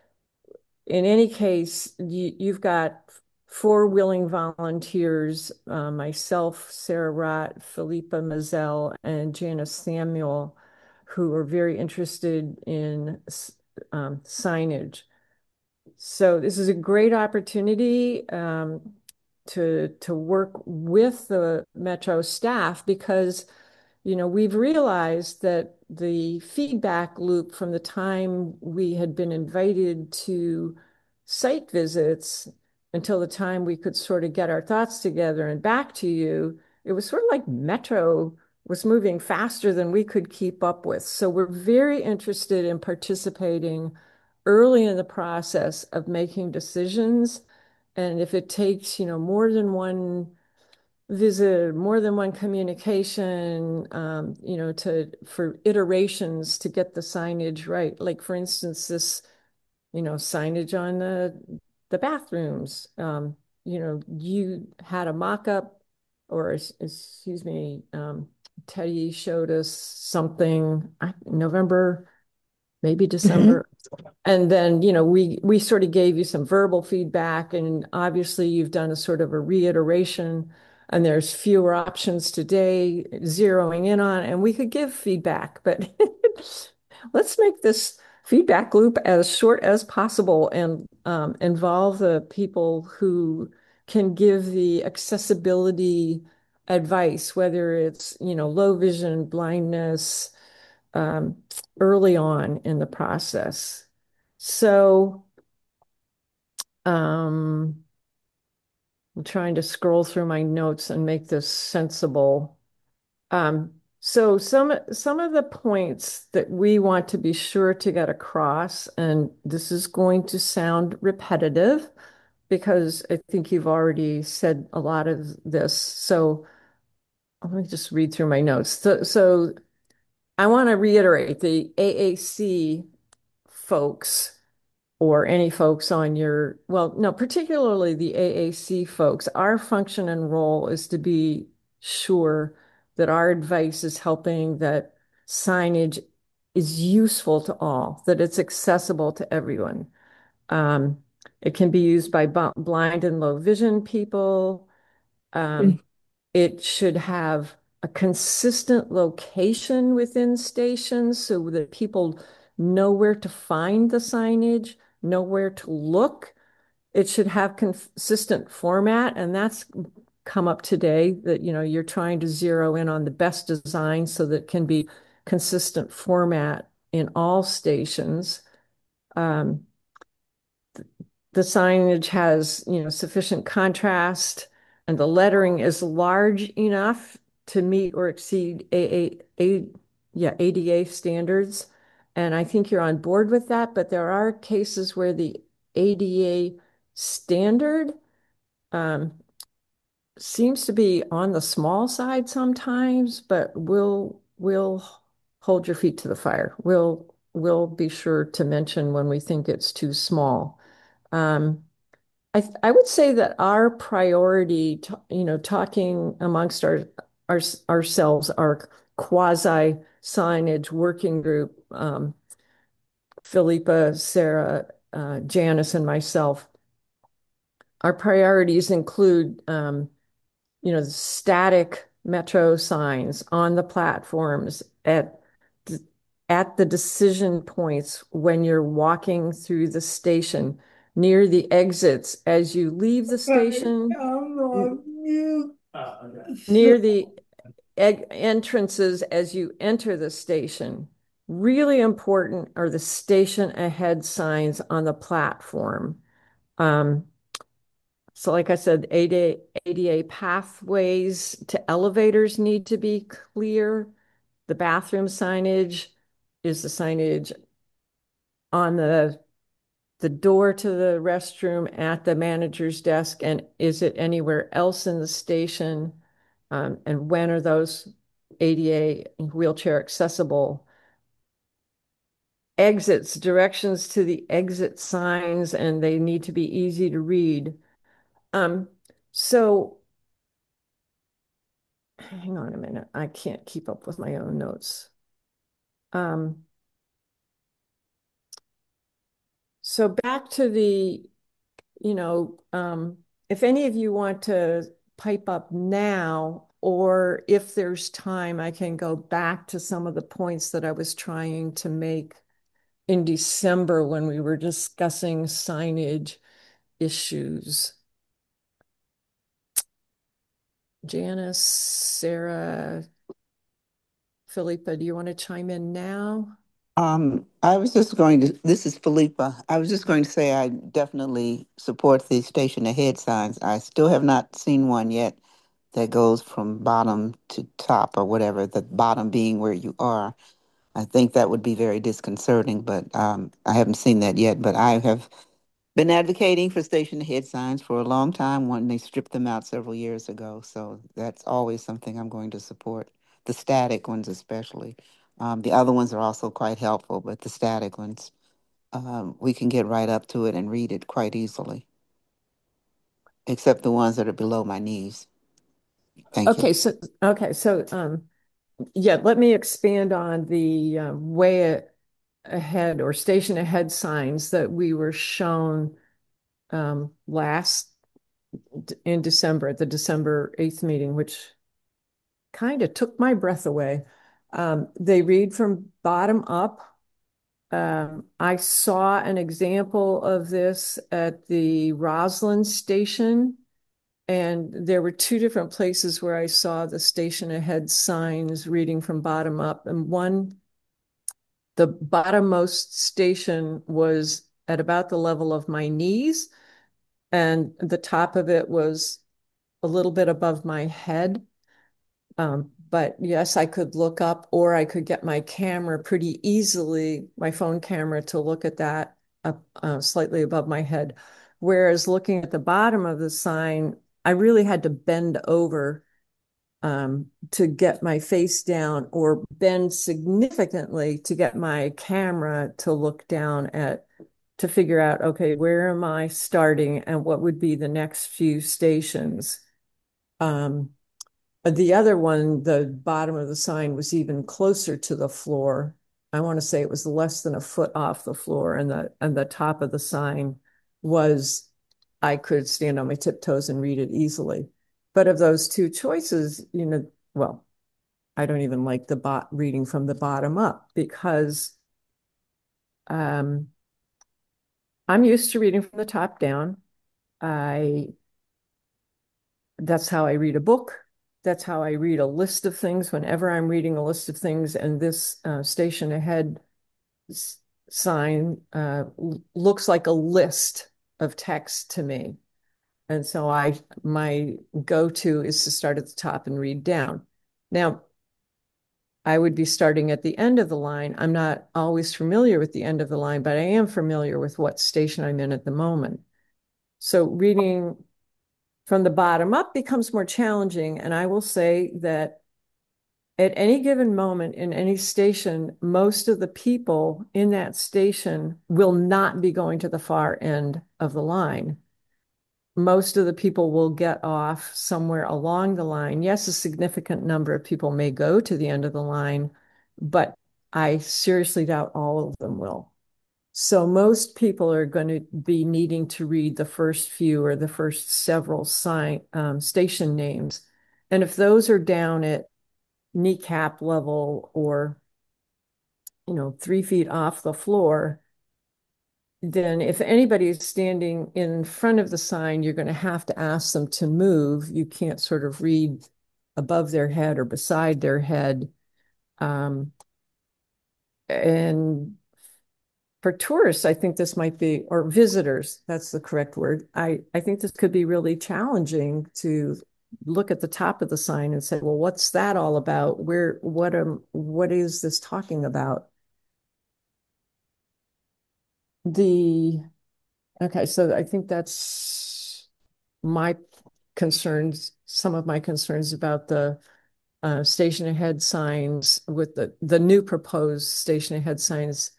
in any case, you, you've got four willing volunteers, uh, myself, Sarah Rott, Philippa Mazel, and Janice Samuel, who are very interested in um, signage. So this is a great opportunity um, to, to work with the Metro staff because you know, we've realized that the feedback loop from the time we had been invited to site visits until the time we could sort of get our thoughts together and back to you, it was sort of like Metro was moving faster than we could keep up with. So we're very interested in participating early in the process of making decisions. And if it takes, you know, more than one visit, more than one communication, um, you know, to for iterations to get the signage right. Like for instance, this, you know, signage on the the bathrooms. Um, you know, you had a mock-up, or excuse me, um, Teddy showed us something I, November, maybe December. And then, you know, we we sort of gave you some verbal feedback, and obviously you've done a sort of a reiteration, and there's fewer options today, zeroing in on, and we could give feedback, but let's make this feedback loop as short as possible and um, involve the people who can give the accessibility advice, whether it's, you know, low vision, blindness, um, early on in the process. So um, I'm trying to scroll through my notes and make this sensible. Um, so some some of the points that we want to be sure to get across, and this is going to sound repetitive because I think you've already said a lot of this. So let me just read through my notes. So, so I want to reiterate the A A C folks or any folks on your, well, no, particularly the A A C folks, our function and role is to be sure that our advice is helping, that signage is useful to all, that it's accessible to everyone. Um, it can be used by blind and low vision people. Um, it should have a consistent location within stations so that people know where to find the signage, know where to look. It should have consistent format, and that's come up today that, you know, you're trying to zero in on the best design so that it can be consistent format in all stations. Um, the signage has, you know, sufficient contrast and the lettering is large enough to meet or exceed A A, A, yeah, A D A standards. And I think you're on board with that, but there are cases where the A D A standard um, seems to be on the small side sometimes, but we'll we'll hold your feet to the fire. We'll we'll be sure to mention when we think it's too small. Um, I I would say that our priority, to, you know, talking amongst our, our ourselves, our quasi signage working group, um, Philippa, Sarah, uh, Janice and myself, our priorities include, um, you know, the static metro signs on the platforms at at the decision points when you're walking through the station, near the exits as you leave the station, near the eg- entrances as you enter the station. Really important are the station ahead signs on the platform. Um, so like I said, A D A, A D A pathways to elevators need to be clear. The bathroom signage is the signage on the the door to the restroom at the manager's desk, and is it anywhere else in the station? Um, and when are those A D A wheelchair accessible? Exits, directions to the exit signs, and they need to be easy to read. Um, so hang on a minute. I can't keep up with my own notes. Um, so back to the, you know, um, if any of you want to pipe up now, or if there's time, I can go back to some of the points that I was trying to make in December when we were discussing signage issues. Janice, Sarah, Philippa, do you want to chime in now? Um, I was just going to, this is Philippa. I was just going to say I definitely support the station ahead signs. I still have not seen one yet that goes from bottom to top or whatever, the bottom being where you are. I think that would be very disconcerting, but um, I haven't seen that yet. But I have been advocating for station ahead signs for a long time when they stripped them out several years ago. So that's always something I'm going to support, the static ones especially. Um, the other ones are also quite helpful, but the static ones, um, we can get right up to it and read it quite easily, except the ones that are below my knees. Thank you. Okay, so okay, so um, yeah, let me expand on the uh, way ahead or station ahead signs that we were shown um, last in December at the December eighth meeting, which kind of took my breath away. Um, they read from bottom up. Um, I saw an example of this at the Roslyn station, and there were two different places where I saw the station ahead signs reading from bottom up. And one, the bottommost station was at about the level of my knees, and the top of it was a little bit above my head. Um, but yes, I could look up, or I could get my camera pretty easily, my phone camera, to look at that up uh, slightly above my head. Whereas looking at the bottom of the sign, I really had to bend over um, to get my face down, or bend significantly to get my camera to look down at, to figure out, okay, where am I starting and what would be the next few stations? Um, the other one, the bottom of the sign was even closer to the floor. I want to say it was less than a foot off the floor, and the and the top of the sign was, I could stand on my tiptoes and read it easily. But of those two choices, you know, well, I don't even like the bot reading from the bottom up, because um, I'm used to reading from the top down. I that's how I read a book. That's how I read a list of things whenever I'm reading a list of things. And this uh, station ahead sign uh, looks like a list of text to me. And so I, my go-to is to start at the top and read down. Now, I would be starting at the end of the line. I'm not always familiar with the end of the line, but I am familiar with what station I'm in at the moment. So reading from the bottom up becomes more challenging. And I will say that at any given moment in any station, most of the people in that station will not be going to the far end of the line. Most of the people will get off somewhere along the line. Yes, a significant number of people may go to the end of the line, but I seriously doubt all of them will. So most people are going to be needing to read the first few or the first several sign um, station names. And if those are down at kneecap level or, you know, three feet off the floor, then if anybody is standing in front of the sign, you're going to have to ask them to move. You can't sort of read above their head or beside their head. Um, and for tourists, I think this might be, or visitors, that's the correct word. I, I think this could be really challenging to look at the top of the sign and say, well, what's that all about? Where, what am, what is this talking about? The, okay, so I think that's my concerns, some of my concerns about the uh, station ahead signs with the, the new proposed station ahead signs.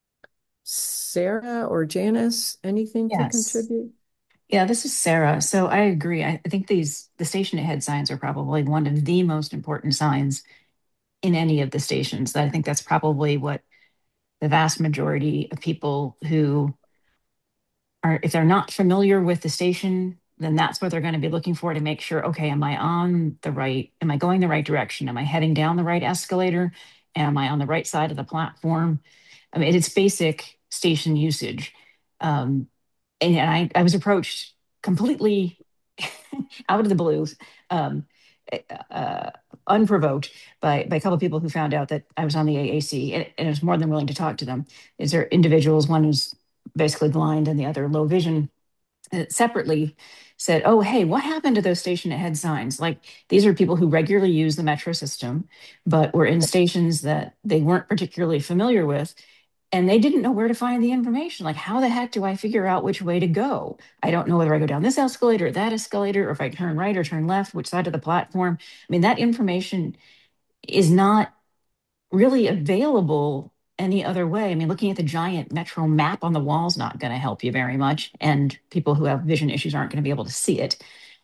Sarah or Janice, anything to Yes. contribute? Yeah, this is Sarah. So I agree. I I think these the station ahead signs are probably one of the most important signs in any of the stations. I think that's probably what the vast majority of people who are, if they're not familiar with the station, then that's what they're going to be looking for to make sure, okay, am I on the right, am I going the right direction? Am I heading down the right escalator? Am I on the right side of the platform? I mean, it's basic station usage. Um, and I, I was approached completely out of the blue, um, uh, unprovoked by, by a couple of people who found out that I was on the A A C, and, and I was more than willing to talk to them. Is there individuals, one who's basically blind and the other low vision, uh, separately said, oh, hey, what happened to those station ahead signs? Like, these are people who regularly use the metro system, but were in stations that they weren't particularly familiar with. And they didn't know where to find the information. Like, how the heck do I figure out which way to go? I don't know whether I go down this escalator or that escalator, or if I turn right or turn left, which side of the platform. I mean, that information is not really available any other way. I mean, looking at the giant metro map on the wall is not going to help you very much. And people who have vision issues aren't going to be able to see it.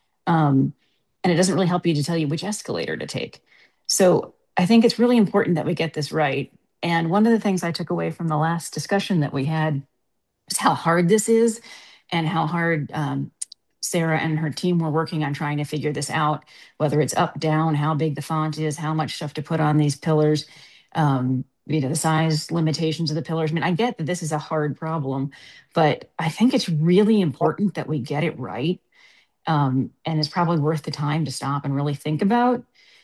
Um, and it doesn't really help you to tell you which escalator to take. So I think it's really important that we get this right. And one of the things I took away from the last discussion that we had is how hard this is, and how hard um, Sarah and her team were working on trying to figure this out, whether it's up, down, how big the font is, how much stuff to put on these pillars, um, you know, the size limitations of the pillars. I mean, I get that this is a hard problem, but I think it's really important that we get it right. Um, and it's probably worth the time to stop and really think about.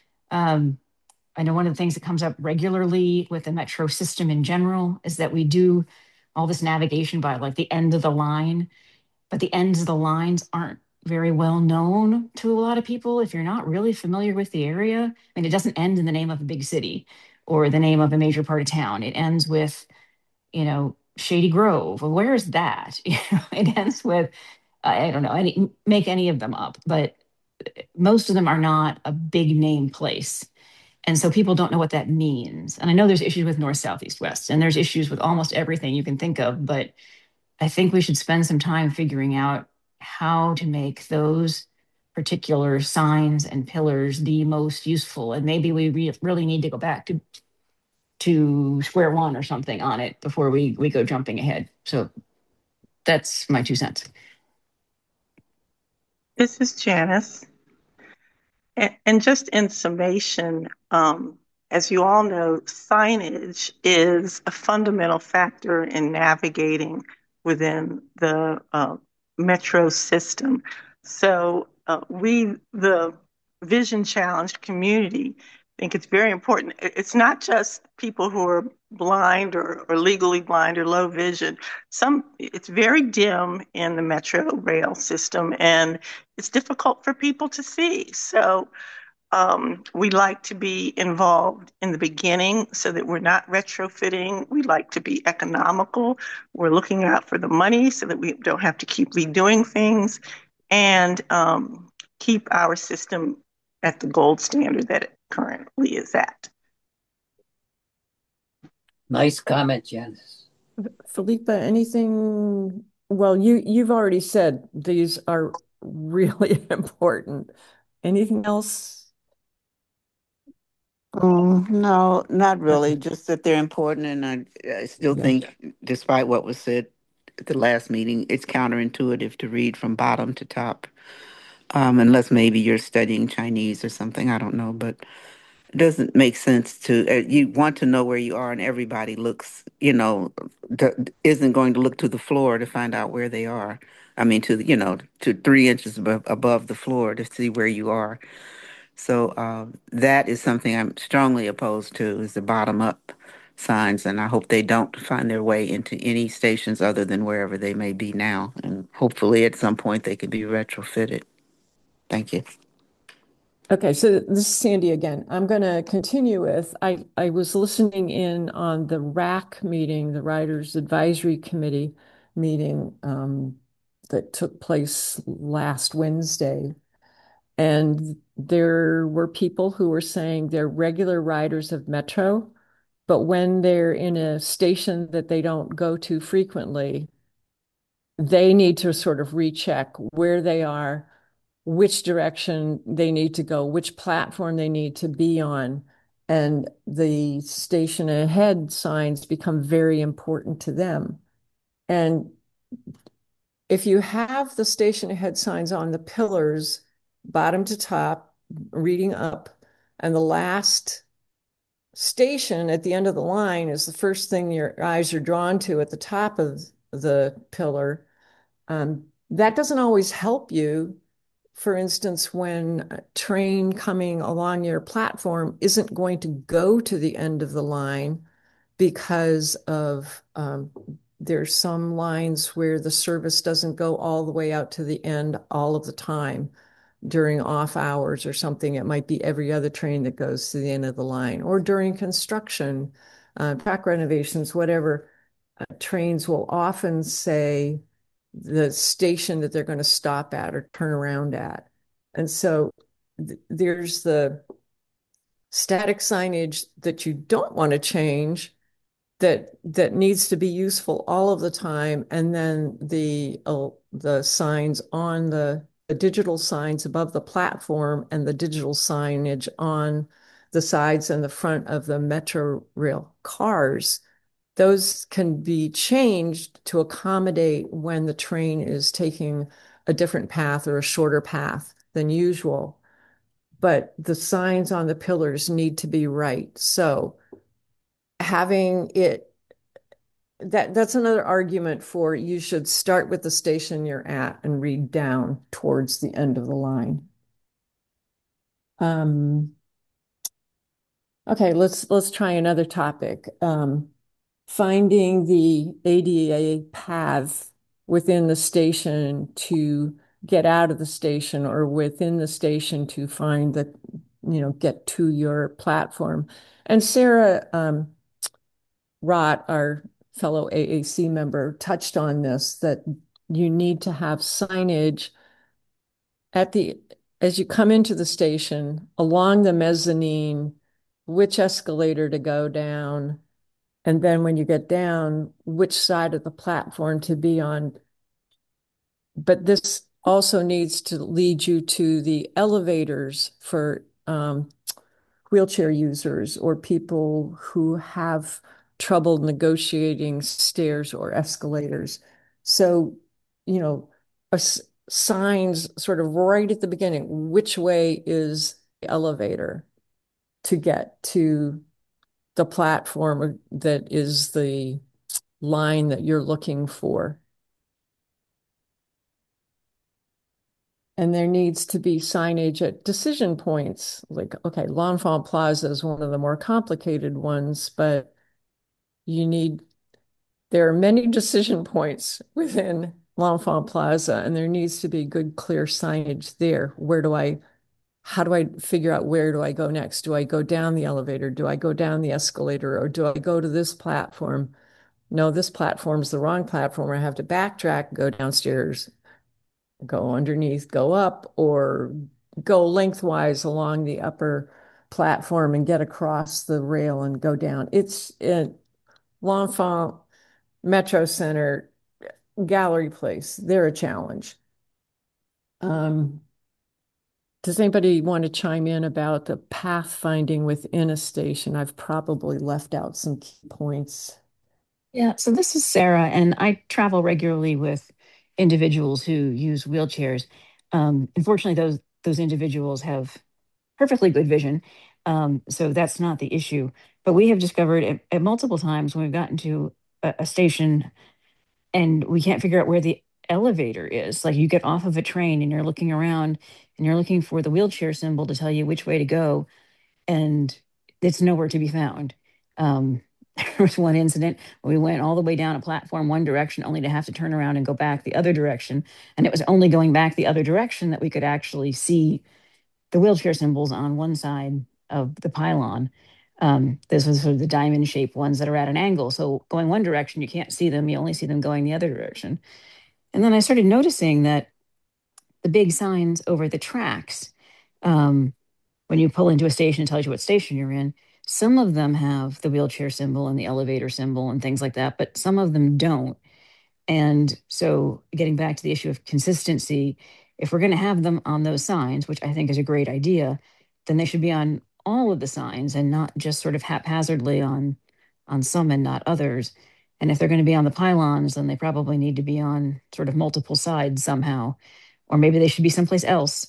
Um, I know one of the things that comes up regularly with the metro system in general is that we do all this navigation by like the end of the line, but the ends of the lines aren't very well known to a lot of people. If you're not really familiar with the area, I mean, it doesn't end in the name of a big city or the name of a major part of town. It ends with, you know, Shady Grove. Well, where is that? You know, it ends with, I don't know, any, make any of them up, but most of them are not a big name place. And so people don't know what that means. And I know there's issues with north, south, east, west, and there's issues with almost everything you can think of, but I think we should spend some time figuring out how to make those particular signs and pillars the most useful. And maybe we re- really need to go back to to square one or something on it before we we go jumping ahead. So that's my two cents. This is Janice. And, and just in summation, um, as you all know, signage is a fundamental factor in navigating within the uh, metro system. So uh, we, the vision challenged community, think it's very important. It's not just people who are blind or, or legally blind or low vision. Some, it's very dim in the metro rail system, and it's difficult for people to see. So um, we like to be involved in the beginning so that we're not retrofitting. We like to be economical. We're looking out for the money so that we don't have to keep redoing things, and um, keep our system at the gold standard that it currently is at. Nice comment, Janice. Philippa, anything? Well, you you've already said these are really important. Anything else? Oh, no, not really. Just that they're important, and I, I still Yeah. think, despite what was said at the last meeting, it's counterintuitive to read from bottom to top. Um, unless maybe you're studying Chinese or something, I don't know, but it doesn't make sense to. Uh, you want to know where you are, and everybody looks, you know, d- isn't going to look to the floor to find out where they are. I mean, to the- you know, to three inches above, above the floor to see where you are. So um, that is something I'm strongly opposed to is the bottom up signs. And I hope they don't find their way into any stations other than wherever they may be now. And hopefully at some point they can be retrofitted. Thank you. Okay, so this is Sandy again. I'm going to continue with, I, I was listening in on the R A C meeting, the Riders Advisory Committee meeting um, that took place last Wednesday. And there were people who were saying they're regular riders of Metro, but when they're in a station that they don't go to frequently, they need to sort of recheck where they are, which direction they need to go, which platform they need to be on. And the station ahead signs become very important to them. And if you have the station ahead signs on the pillars, bottom to top, reading up, and the last station at the end of the line is the first thing your eyes are drawn to at the top of the pillar, um, that doesn't always help you. For instance, when a train coming along your platform isn't going to go to the end of the line because of um, there's some lines where the service doesn't go all the way out to the end all of the time during off hours or something. It might be every other train that goes to the end of the line, or during construction, uh, track renovations, whatever. Uh, trains will often say the station that they're going to stop at or turn around at. And so th- there's the static signage that you don't want to change that that needs to be useful all of the time, and then the uh, the signs on the, the digital signs above the platform and the digital signage on the sides and the front of the Metro rail cars, those can be changed to accommodate when the train is taking a different path or a shorter path than usual. But the signs on the pillars need to be right. So having it that that's another argument for you should start with the station you're at and read down towards the end of the line. Um, okay, let's let's try another topic. Um, finding the A D A path within the station to get out of the station or within the station to find the, you know, get to your platform. And Sarah um, Rott, our fellow A A C member, touched on this, that you need to have signage at the, as you come into the station, along the mezzanine, which escalator to go down, and then when you get down, which side of the platform to be on. But this also needs to lead you to the elevators for um, wheelchair users or people who have trouble negotiating stairs or escalators. So, you know, signs sort of right at the beginning, which way is the elevator to get to the platform that is the line that you're looking for. And there needs to be signage at decision points. Like, okay, L'Enfant Plaza is one of the more complicated ones, but you need, there are many decision points within L'Enfant Plaza, and there needs to be good, clear signage there. Where do I, how do I figure out where do I go next? Do I go down the elevator? Do I go down the escalator? Or do I go to this platform? No, this platform's the wrong platform. I have to backtrack, go downstairs, go underneath, go up, or go lengthwise along the upper platform and get across the rail and go down. It's in L'Enfant, Metro Center, Gallery Place. They're a challenge. Um, does anybody want to chime in about the pathfinding within a station? I've probably left out some key points. Yeah, so this is Sarah, and I travel regularly with individuals who use wheelchairs. Um, unfortunately, those those individuals have perfectly good vision, um, so that's not the issue. But we have discovered at, at multiple times when we've gotten to a, a station and we can't figure out where the elevator is. Like you get off of a train and you're looking around and you're looking for the wheelchair symbol to tell you which way to go, and it's nowhere to be found. Um, there was one incident where we went all the way down a platform one direction only to have to turn around and go back the other direction. And it was only going back the other direction that we could actually see the wheelchair symbols on one side of the pylon. Um, this was sort of the diamond shaped ones that are at an angle. So going one direction, you can't see them. You only see them going the other direction. And then I started noticing that the big signs over the tracks, um, when you pull into a station, it tells you what station you're in. Some of them have the wheelchair symbol and the elevator symbol and things like that, but some of them don't. And so, getting back to the issue of consistency, if we're going to have them on those signs, which I think is a great idea, then they should be on all of the signs and not just sort of haphazardly on on some and not others. And if they're going to be on the pylons, then they probably need to be on sort of multiple sides somehow, or maybe they should be someplace else.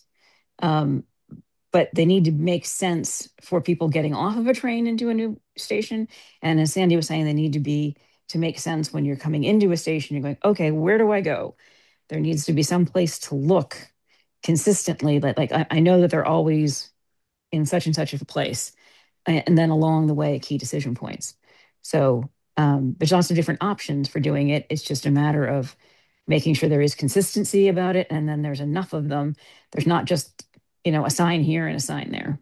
Um, but they need to make sense for people getting off of a train into a new station. And as Sandy was saying, they need to be to make sense when you're coming into a station. You're going, okay, where do I go? There needs to be some place to look consistently. Like, like I, I know that they're always in such and such of a place, and then along the way, key decision points. So um, there's lots of different options for doing it. It's just a matter of making sure there is consistency about it, and then there's enough of them. There's not just, you know, a sign here and a sign there.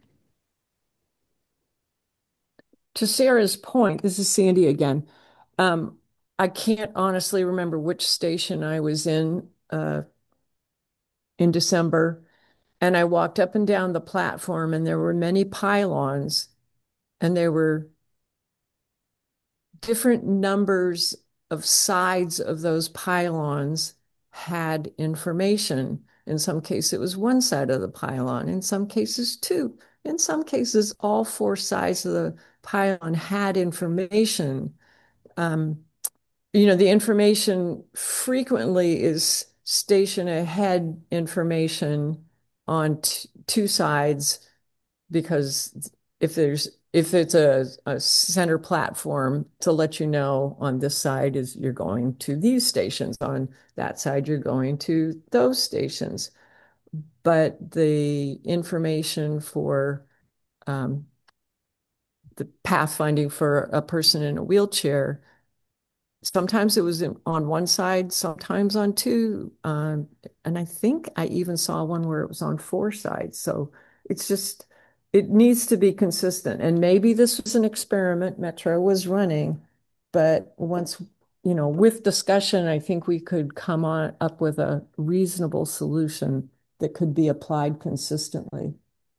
To Sarah's point, this is Sandy again. Um, I can't honestly remember which station I was in uh, in December, and I walked up and down the platform, and there were many pylons, and there were different numbers of sides of those pylons had information. In some cases, it was one side of the pylon. In some cases, two. In some cases, all four sides of the pylon had information. Um, you know, the information frequently is station ahead information on t- two sides, because if there's if it's a, a center platform, to let you know on this side is you're going to these stations, on that side you're going to those stations. But the information for um, the pathfinding for a person in a wheelchair, sometimes it was in, on one side, sometimes on two. Um, and I think I even saw one where it was on four sides. So it's just, it needs to be consistent. And maybe this was an experiment Metro was running, but once, you know, with discussion, I think we could come on up with a reasonable solution that could be applied consistently.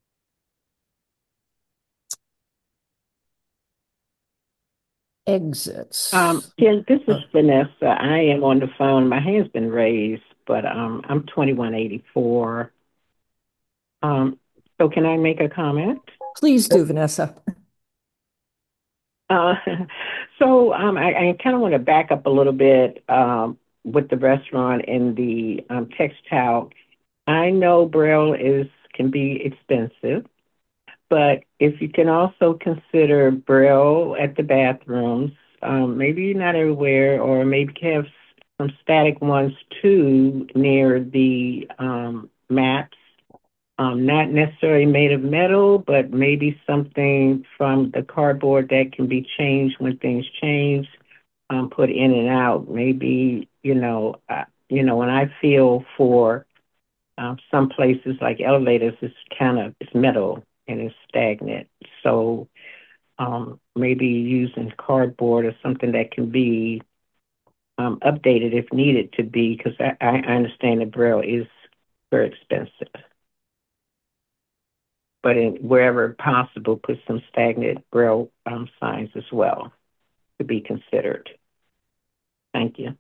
Exits. Um, yeah, this is Vanessa. I am on the phone. My hand's been raised, but um, I'm twenty-one eighty-four. Um, so can I make a comment? Please do, Vanessa. Uh, so um, I, I kind of want to back up a little bit um, with the restaurant and the um, textile. I know Braille is can be expensive, but if you can also consider Braille at the bathrooms, um, maybe not everywhere, or maybe have some static ones too near the um, maps. Um, not necessarily made of metal, but maybe something from the cardboard that can be changed when things change, um, put in and out. Maybe, you know, uh, you know, when I feel for um, some places like elevators, it's kind of, it's metal and it's stagnant. So um, maybe using cardboard or something that can be um, updated if needed to be, because I, I understand that Braille is very expensive. But in, wherever possible, put some stagnant Braille um, signs as well to be considered. Thank you.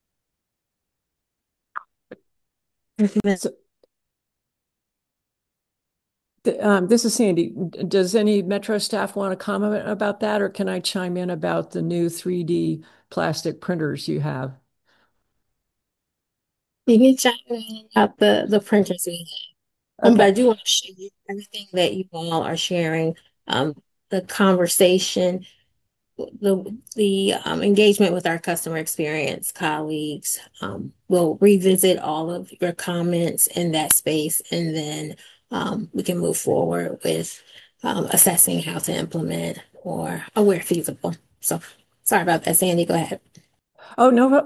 So, Um, this is Sandy. Does any Metro staff want to comment about that, or can I chime in about the new three D plastic printers you have? You can chat about the the printers we have. Um, but I Okay. do want to share everything that you all are sharing. Um, the conversation, the the um, engagement with our customer experience colleagues. Um, we'll revisit all of your comments in that space, and then um, we can move forward with um, assessing how to implement or or where feasible. So sorry about that, Sandy. Go ahead. Oh, no,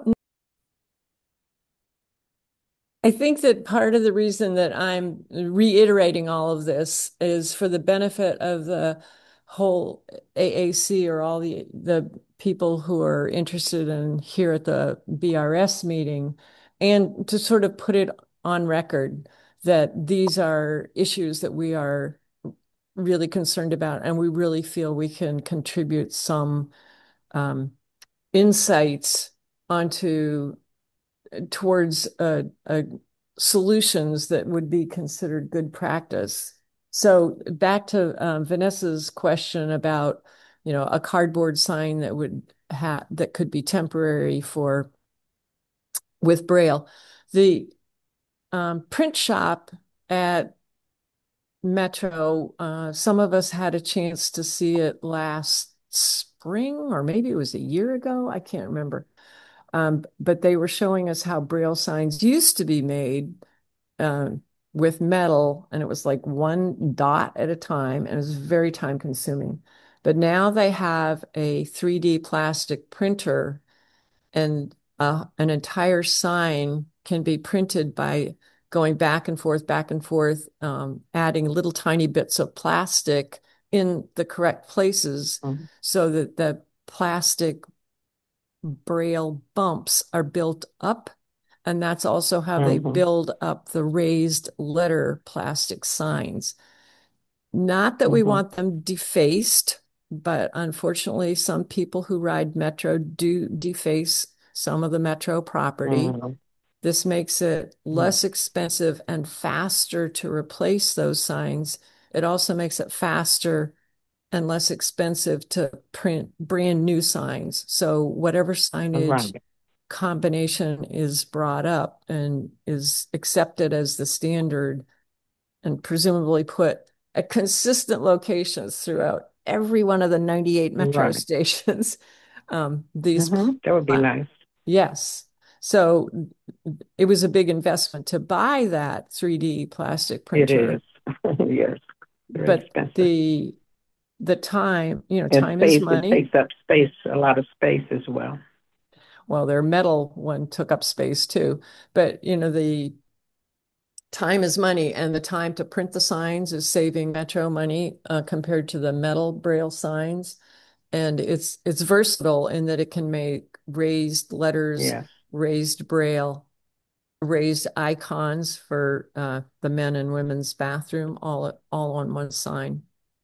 I think that part of the reason that I'm reiterating all of this is for the benefit of the whole A A C or all the the people who are interested in here at the B R S meeting, and to sort of put it on record that these are issues that we are really concerned about, and we really feel we can contribute some um, insights onto towards uh, uh, solutions that would be considered good practice. So back to um, Vanessa's question about, you know, a cardboard sign that would have that could be temporary for with Braille. The um, print shop at Metro, uh, some of us had a chance to see it last spring, or maybe it was a year ago. I can't remember. Um, but they were showing us how Braille signs used to be made um, with metal, and it was like one dot at a time, and it was very time consuming. But now they have a three D plastic printer, and uh, an entire sign can be printed by going back and forth, back and forth, um, adding little tiny bits of plastic in the correct places Mm-hmm. so that the plastic Braille bumps are built up. And that's also how they Mm-hmm. build up the raised letter plastic signs. Not that we Mm-hmm. want them defaced, but unfortunately, some people who ride Metro do deface some of the Metro property. Mm-hmm. This makes it less expensive and faster to replace those signs. It also makes it faster and less expensive to print brand new signs. So whatever signage Right. combination is brought up and is accepted as the standard and presumably put at consistent locations throughout every one of the ninety-eight Metro Right. stations. Um, these, Mm-hmm. That would be nice. yes. So it was a big investment to buy that three D plastic It printer. is. Yes. Very But expensive. the the time, you know, And time is space, it money. takes up space, a lot of space as well. Well, their metal one took up space too. But, you know, the time is money, and the time to print the signs is saving Metro money uh, compared to the metal Braille signs. And it's it's versatile in that it can make raised letters, Yes. raised Braille, raised icons for uh, the men and women's bathroom, all all on one sign.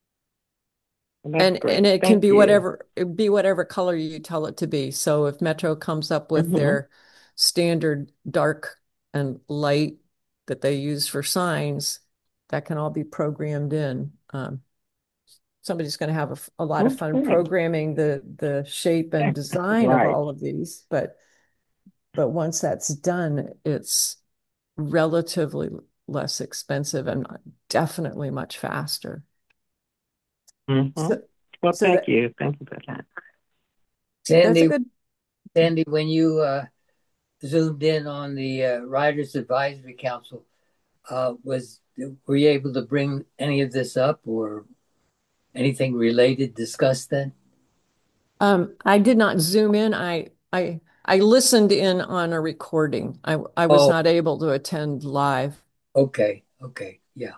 Well, that's And great. and it can Thank be you. whatever it be whatever color you tell it to be. So if Metro comes up with Mm-hmm. their standard dark and light that they use for signs, that can all be programmed in. Um, somebody's going to have a, a lot of fun Okay. programming the the shape and design of Right. all of these, but but once that's done, it's relatively less expensive and definitely much faster. Mm-hmm. So, Well, so thank that you. Thank you for that. that's a Sandy, good. Sandy, when you uh, zoomed in on the uh, Riders Advisory Council, uh, was were you able to bring any of this up or anything related discussed then? Um, I did not zoom in. I I I listened in on a recording. I I was Oh, not able to attend live. okay, okay, yeah.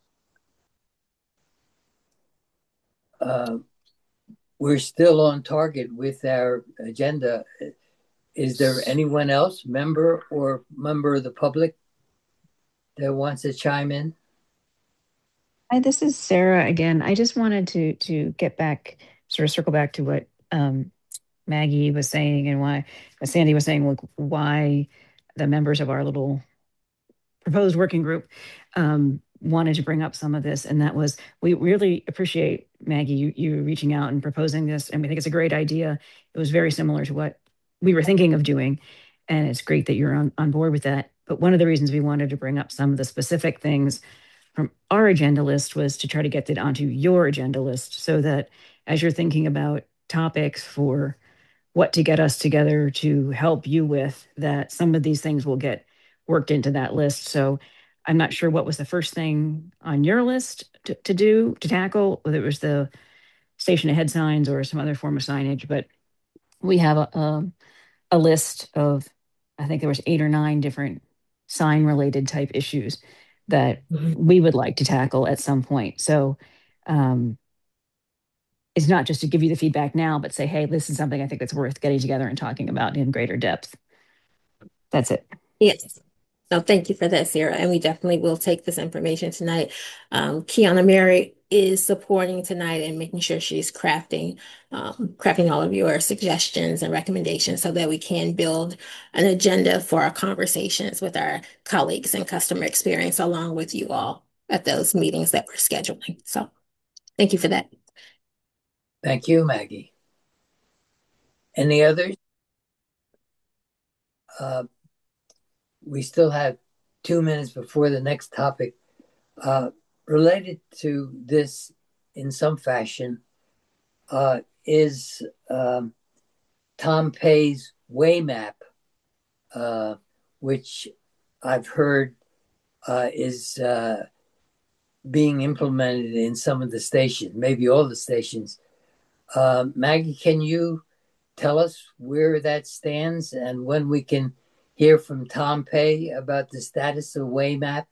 Uh, we're still on target with our agenda. Is there anyone else, member or member of the public, that wants to chime in? Hi, this is Sarah again. I just wanted to to get back, sort of circle back to what um, Maggie was saying and why uh, Sandy was saying, like, why the members of our little proposed working group um, wanted to bring up some of this, and that was, we really appreciate, Maggie, you, you reaching out and proposing this, and we think it's a great idea. It was very similar to what we were thinking of doing, and it's great that you're on, on board with that. But one of the reasons we wanted to bring up some of the specific things from our agenda list was to try to get it onto your agenda list, so that as you're thinking about topics for what to get us together to help you with, that some of these things will get worked into that list. So I'm not sure what was the first thing on your list to, to do, to tackle, whether it was the station ahead signs or some other form of signage, but we have a, a, a list of, I think there was eight or nine different sign related type issues that mm-hmm. we would like to tackle at some point. So um, it's not just to give you the feedback now, but say, hey, this is something I think that's worth getting together and talking about in greater depth. That's it. Yes. No, thank you for that, Sarah. And we definitely will take this information tonight. Um, Kiana Mary is supporting tonight and making sure she's crafting, um, crafting all of your suggestions and recommendations so that we can build an agenda for our conversations with our colleagues and customer experience along with you all at those meetings that we're scheduling. So thank you for that. Thank you, Maggie. Any others? Uh, we still have two minutes before the next topic. Uh, related to this in some fashion uh, is um, Tom Pay's Waymap, uh, which I've heard uh, is uh, being implemented in some of the stations, maybe all the stations. Uh, Maggie, can you tell us where that stands and when we can hear from Tom Pay about the status of Waymap?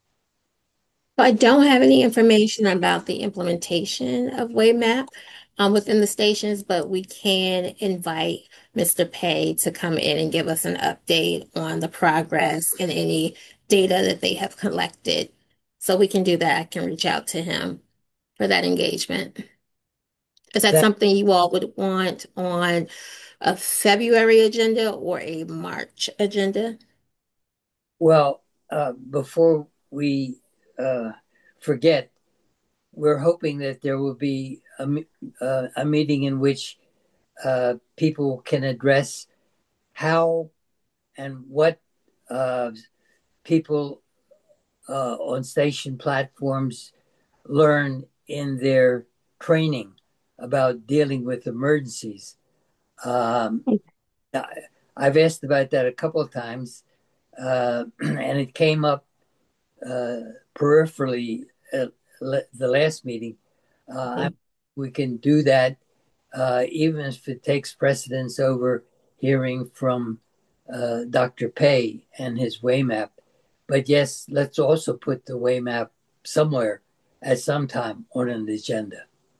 I don't have any information about the implementation of Waymap um, within the stations, but we can invite Mister Pay to come in and give us an update on the progress and any data that they have collected. So we can do that. I can reach out to him for that engagement. Is that, that something you all would want on a February agenda or a March agenda? Well, uh, before we uh, forget, we're hoping that there will be a, uh, a meeting in which uh, people can address how and what uh, people uh, on station platforms learn in their training about dealing with emergencies. Um, I've asked about that a couple of times, uh, and it came up uh, peripherally at the last meeting. Uh, we can do that uh, even if it takes precedence over hearing from uh, Doctor Pay and his Waymap. But yes, let's also put the Waymap somewhere at some time on an agenda.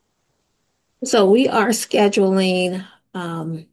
So we are scheduling, um,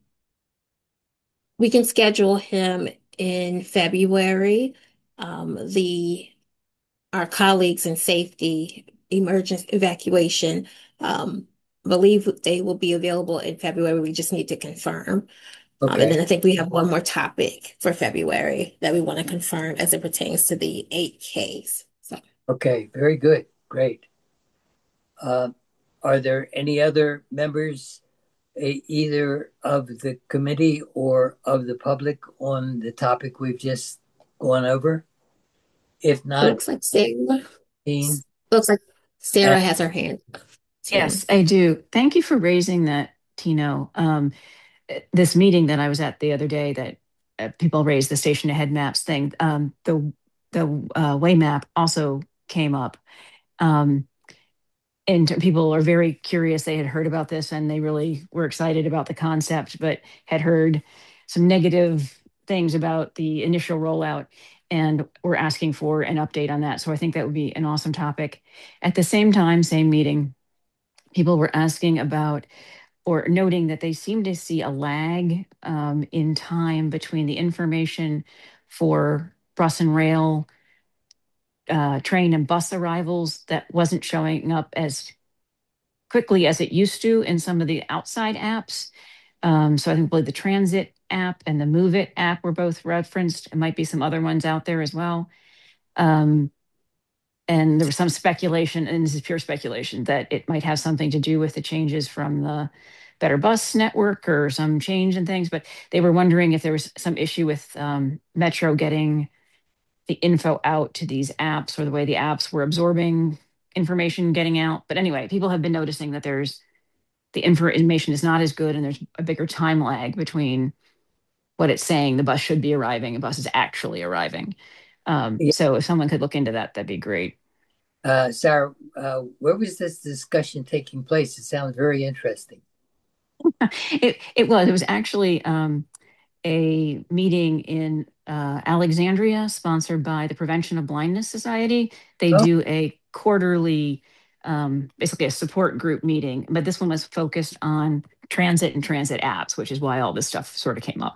we can schedule him in February. Um, the our colleagues in safety, emergency evacuation, um, believe they will be available in February. We just need to confirm. Okay. Um, and then I think we have one more topic for February that we want to confirm as it pertains to the eight Ks. So. Okay, very good. Great. Uh, are there any other members, either of the committee or of the public, on the topic we've just gone over? If not, looks like Sarah. Looks like Sarah has her hand up. Yes, I do. Thank you for raising that, Tino. Um, this meeting that I was at the other day that uh, people raised the station ahead maps thing. Um, the the uh, Waymap also came up. Um, and people are very curious. They had heard about this and they really were excited about the concept, but had heard some negative things about the initial rollout and were asking for an update on that. So I think that would be an awesome topic. At the same time, same meeting, people were asking about or noting that they seem to see a lag um, in time between the information for bus and rail, uh, train and bus arrivals that wasn't showing up as quickly as it used to in some of the outside apps. Um, so I think the transit app and the Move It app were both referenced. It might be some other ones out there as well. Um, and there was some speculation, and this is pure speculation, that it might have something to do with the changes from the Better Bus Network or some change in things. But they were wondering if there was some issue with um, Metro getting the info out to these apps, or the way the apps were absorbing information getting out. But anyway, people have been noticing that there's the information is not as good, and there's a bigger time lag between what it's saying the bus should be arriving and bus is actually arriving. Um, Yeah. so if someone could look into that, that'd be great. Uh, Sarah, uh, where was this discussion taking place? It sounds very interesting. it it was it was actually um, a meeting in uh, Alexandria, sponsored by the Prevention of Blindness Society. They Oh. do a quarterly, um, basically a support group meeting, but this one was focused on transit and transit apps, which is why all this stuff sort of came up.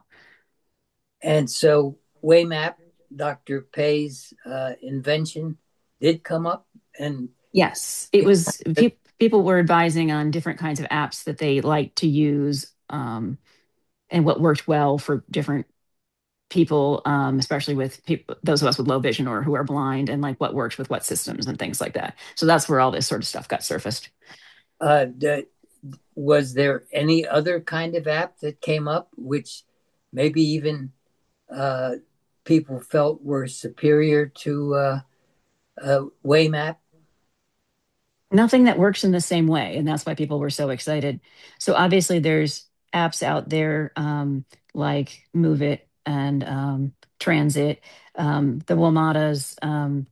And so Waymap, Doctor Pay's uh, invention, did come up, and yes, it was. Pe- people were advising on different kinds of apps that they like to use, um, and what worked well for different people, um, especially with people, those of us with low vision or who are blind, and like what works with what systems and things like that. So that's where all this sort of stuff got surfaced. Uh, the, was there any other kind of app that came up, which maybe even uh, people felt were superior to uh, uh, Waymap? Nothing that works in the same way, and that's why people were so excited. So obviously there's apps out there, um, like Move It and um, Transit, um, the WMATA's, um,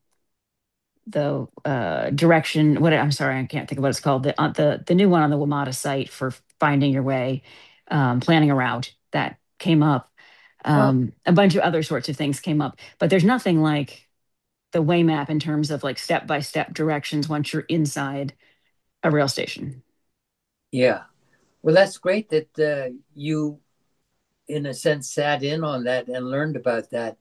the uh, direction. What I'm sorry, I can't think of what it's called. The uh, the the new one on the WMATA site for finding your way, um, planning a route, that came up. Um, Oh. A bunch of other sorts of things came up, but there's nothing like the Waymap in terms of like step by step directions once you're inside a rail station. Yeah. Well, that's great that uh, you, in a sense, sat in on that and learned about that.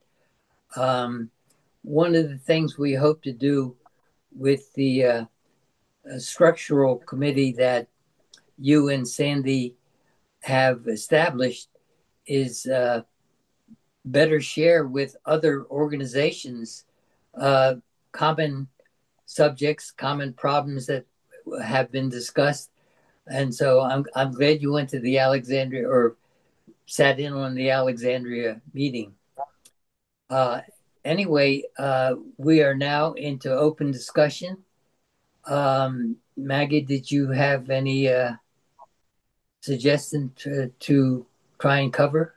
Um, one of the things we hope to do with the uh, uh, structural committee that you and Sandy have established is uh, better share with other organizations uh, common subjects, common problems that have been discussed. And so I'm I'm glad you went to the Alexandria, or sat in on the Alexandria meeting. Uh, anyway, uh, we are now into open discussion. Um, Maggie, did you have any uh, suggestion to, to try and cover?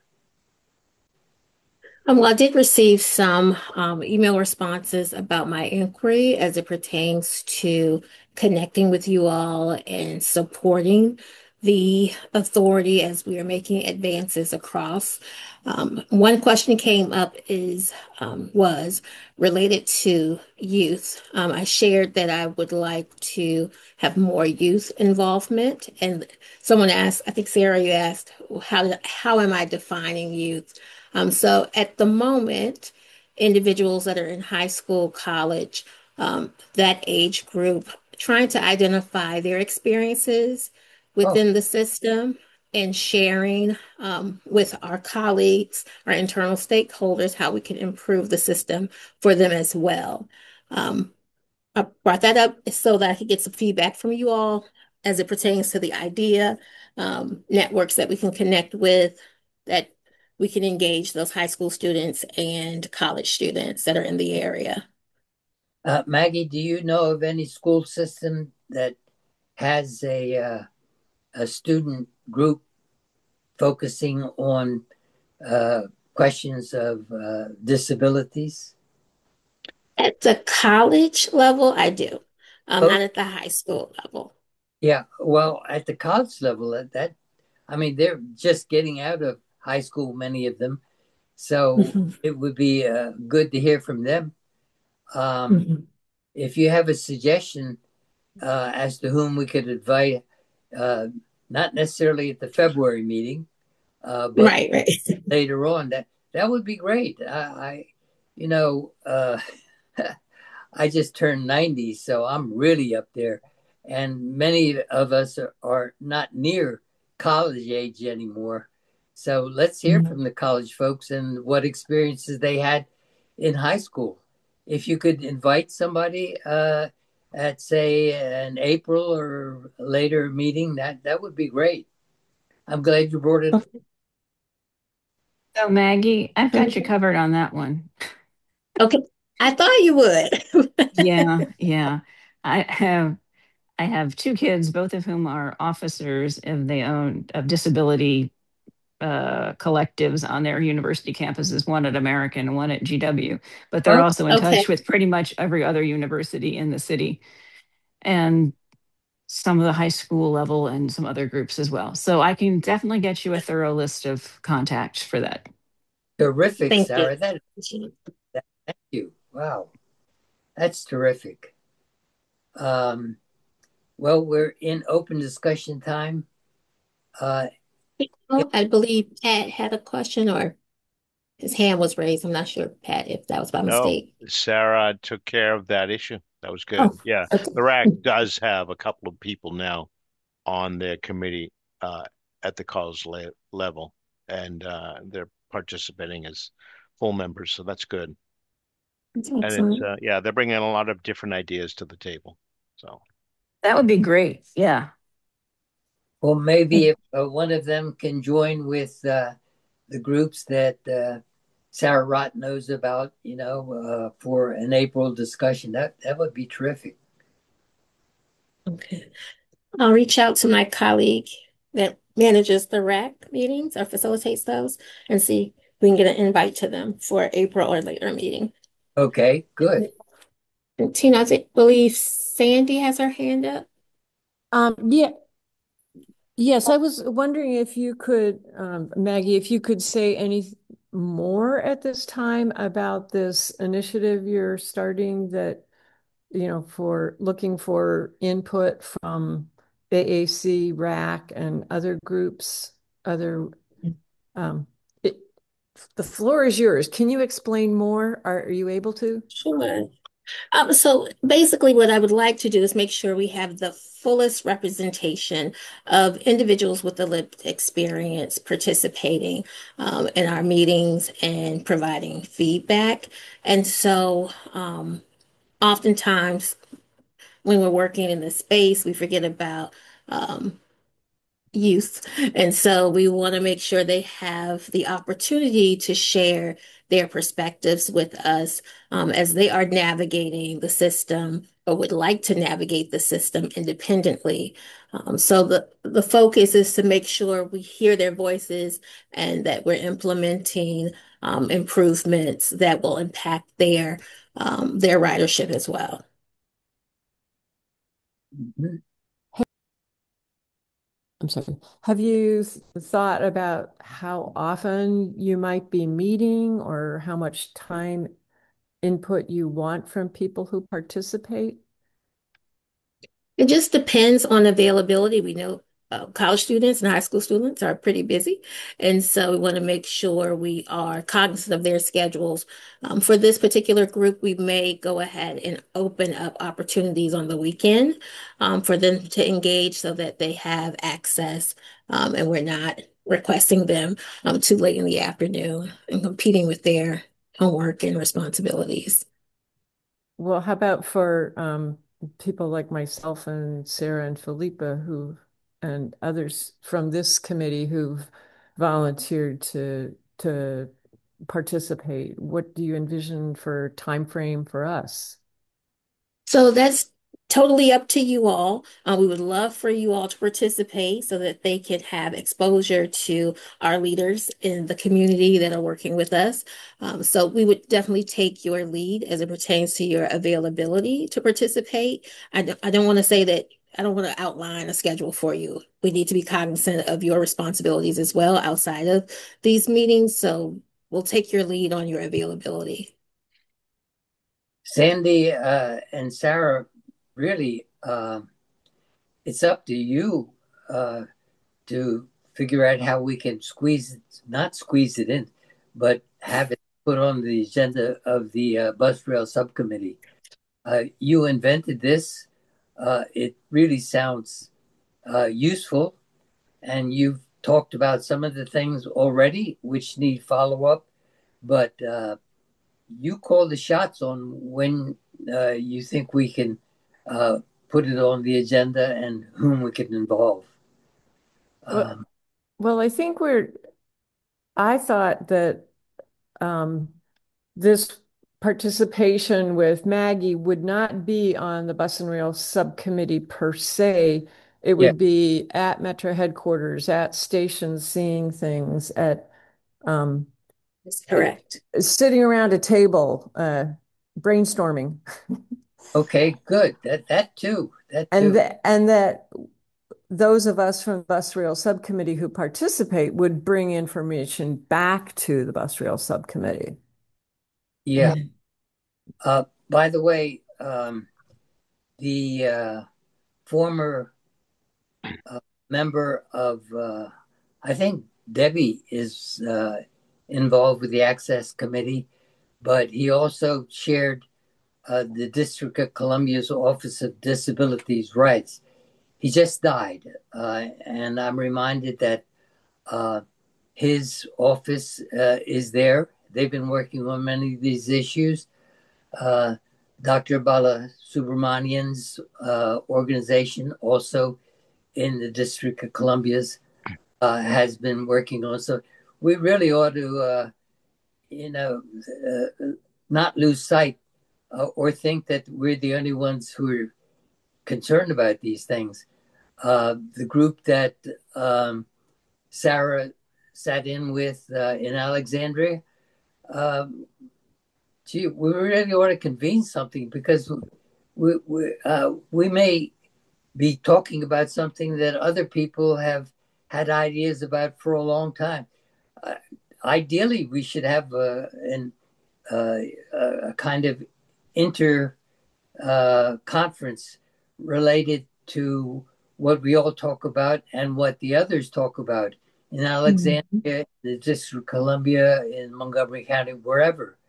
Um, well, I did receive some um, email responses about my inquiry as it pertains to connecting with you all and supporting the authority as we are making advances across. Um, one question came up is um, was related to youth. Um, I shared that I would like to have more youth involvement, and someone asked, I think Sarah, you asked, how how am I defining youth? Um, so at the moment, individuals that are in high school, college, um, that age group, trying to identify their experiences Oh, within the system and sharing um, with our colleagues, our internal stakeholders, how we can improve the system for them as well. Um, I brought that up so that I could get some feedback from you all as it pertains to the idea, um, networks that we can connect with, that we can engage those high school students and college students that are in the area. uh, Maggie, do you know of any school system that has a uh, a student group focusing on uh, questions of uh, disabilities? At the college level, I do, um, Oh, not at the high school level. yeah. Well, at the college level, that, that I mean, they're just getting out of high school, many of them. So Mhm. it would be uh, good to hear from them. Um, Mhm. if you have a suggestion uh, as to whom we could invite, uh, not necessarily at the February meeting, uh, but Right, right. later on, that that would be great. I, I you know, uh, I just turned ninety, so I'm really up there, and many of us are, are not near college age anymore. So let's hear from the college folks and what experiences they had in high school. if you could invite somebody uh, at, say, an April or later meeting, that, that would be great. I'm glad you brought it. So Maggie, I've got you covered on that one. Okay, I thought you would. Yeah, yeah. I have I have two kids, both of whom are officers of they own of disability uh, collectives on their university campuses, one at American and one at G W. But they're Oh, also in okay. touch with pretty much every other university in the city and some of the high school level and some other groups as well. So I can definitely get you a thorough list of contacts for that. Terrific, Thank you. Sarah. That, that, thank you. Wow, that's terrific. Um, well, we're in open discussion time. Uh, Oh, I believe Pat had a question or his hand was raised. I'm not sure, Pat, if that was by No, mistake. Sarah took care of that issue. That was good. Oh, Yeah, okay. the R A C does have a couple of people now on their committee uh, at the college le level, and uh, they're participating as full members, so that's good. That's And it's excellent. uh, yeah, they're bringing a lot of different ideas to the table. So That would be great. Yeah. well, maybe if uh, one of them can join with uh, the groups that uh, Sarah Rott knows about, you know, uh, for an April discussion, that that would be terrific. Okay. I'll reach out to my colleague that manages the R A C meetings or facilitates those and see if we can get an invite to them for April or later meeting. Okay, good. And Tina, I believe Sandy has her hand up. Um, yeah. Yes, I was wondering if you could, um, Maggie, if you could say any more at this time about this initiative you're starting that, you know, for looking for input from A A C, R A C, and other groups, other, um, it, the floor is yours. Can you explain more? Are, are you able to? Sure. Um, so basically, what I would like to do is make sure we have the fullest representation of individuals with the lived experience participating um, in our meetings and providing feedback. And so, um, oftentimes, when we're working in this space, we forget about um, youth. And so we want to make sure they have the opportunity to share their perspectives with us um, as they are navigating the system or would like to navigate the system independently. Um, so the, the focus is to make sure we hear their voices and that we're implementing um, improvements that will impact their um, their ridership as well. Mhm. I'm sorry. Have you th- thought about how often you might be meeting or how much time input you want from people who participate? It just depends on availability. We know uh, college students and high school students are pretty busy. And so we want to make sure we are cognizant of their schedules. Um, for this particular group, we may go ahead and open up opportunities on the weekend um, for them to engage so that they have access um, and we're not requesting them um, too late in the afternoon and competing with their homework and responsibilities. Well, how about for um, people like myself and Sarah and Felipa who and others from this committee who've volunteered to to participate? What do you envision for time frame for us? So that's totally up to you all. Uh, we would love for you all to participate so that they can have exposure to our leaders in the community that are working with us. Um, so we would definitely take your lead as it pertains to your availability to participate. I don't, I don't want to say that I don't want to outline a schedule for you. We need to be cognizant of your responsibilities as well outside of these meetings. So we'll take your lead on your availability. Sandy uh, and Sarah, really, uh, it's up to you uh, to figure out how we can squeeze it, not squeeze it in, but have it put on the agenda of the uh, bus rail subcommittee. Uh, you invented this. Uh, it really sounds uh, useful, and you've talked about some of the things already which need follow up. But uh, you call the shots on when uh, you think we can uh, put it on the agenda and whom we can involve. Well, Um, well, I think we're, I thought that um, this participation with Maggie would not be on the bus and rail subcommittee per se. It yeah. would be at Metro headquarters, at stations, seeing things, at um, That's correct. sitting around a table, uh, brainstorming. Okay, good. That that too. That And too. that and that those of us from the bus rail subcommittee who participate would bring information back to the bus rail subcommittee. Yeah. Uh, by the way, um, the uh, former uh, member of, uh, I think Debbie is uh, involved with the Access Committee, but he also chaired uh, the District of Columbia's Office of Disabilities Rights. He just died, uh, and I'm reminded that uh, his office uh, is there. They've been working on many of these issues. Uh, Doctor Bala Subramanian's uh, organization, also in the District of Columbia's, uh, has been working on. So we really ought to, uh, you know, uh, not lose sight uh, or think that we're the only ones who are concerned about these things. Uh, the group that um, Sarah sat in with uh, in Alexandria, um, gee, we really ought to convene something because we we, uh, we may be talking about something that other people have had ideas about for a long time. Uh, ideally, we should have a, an, uh, a kind of inter uh, conference related to what we all talk about and what the others talk about in Alexandria, mm-hmm. the District of Columbia, in Montgomery County, wherever.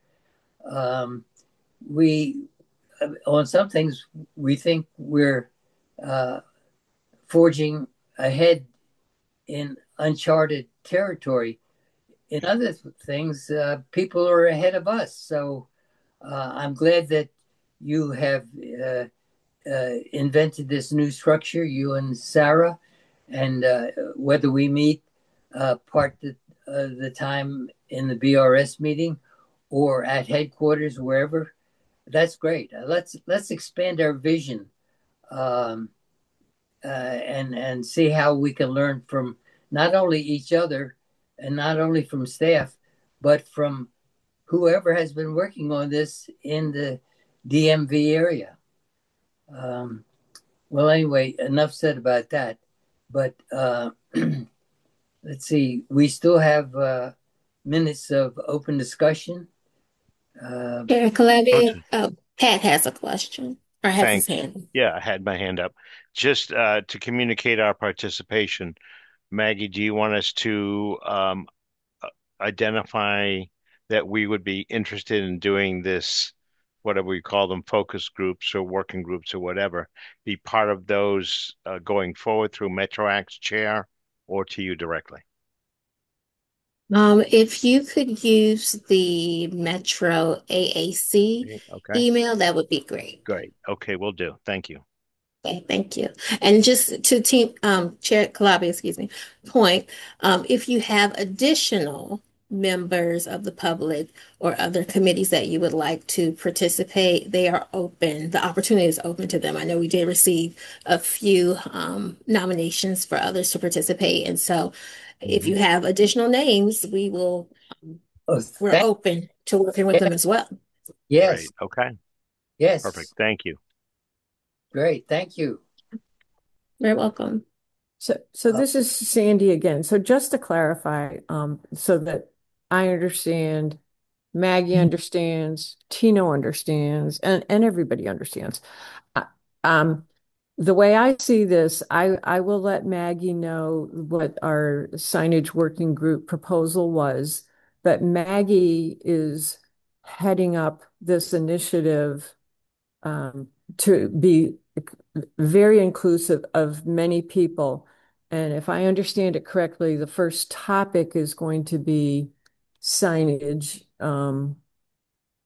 Um, we, on some things, we think we're uh, forging ahead in uncharted territory. In other things, uh, people are ahead of us. So uh, I'm glad that you have uh, uh, invented this new structure, you and Sarah, and uh, whether we meet uh, part of the, uh, the time in the B R S meeting or at headquarters, wherever, that's great. Uh, let's let's expand our vision um, uh, and and see how we can learn from not only each other and not only from staff, but from whoever has been working on this in the D M V area. Um, well, anyway, enough said about that. But uh, let's see, we still have uh, minutes of open discussion. Uh, Chair Calabi, uh, Pat has a question or has his Thanks. hand. Yeah, I had my hand up. Just uh, to communicate our participation, Maggie, do you want us to um, identify that we would be interested in doing this, whatever we call them, focus groups or working groups or whatever, be part of those uh, going forward through MetroAct's chair or to you directly? Um, if you could use the Metro A A C Okay. email, that would be great. Great. Okay, we'll do. Thank you. Okay, thank you. And just to team, um, Chair Calabi, excuse me, point, um, if you have additional members of the public or other committees that you would like to participate, they are open. The opportunity is open to them. I know we did receive a few um, nominations for others to participate. And so if you have additional names, we will, um, oh, we're thank- open to working with them as well. yes. Great. Okay. Yes. Perfect. Thank you. Great. Thank you. You're welcome. So, so this is Sandy again. So just to clarify, um, so that I understand, Maggie understands, Tino understands, and, and everybody understands. Uh, um, the way I see this, I, I will let Maggie know what our signage working group proposal was, but Maggie is heading up this initiative um, to be very inclusive of many people. And if I understand it correctly, the first topic is going to be signage. Um,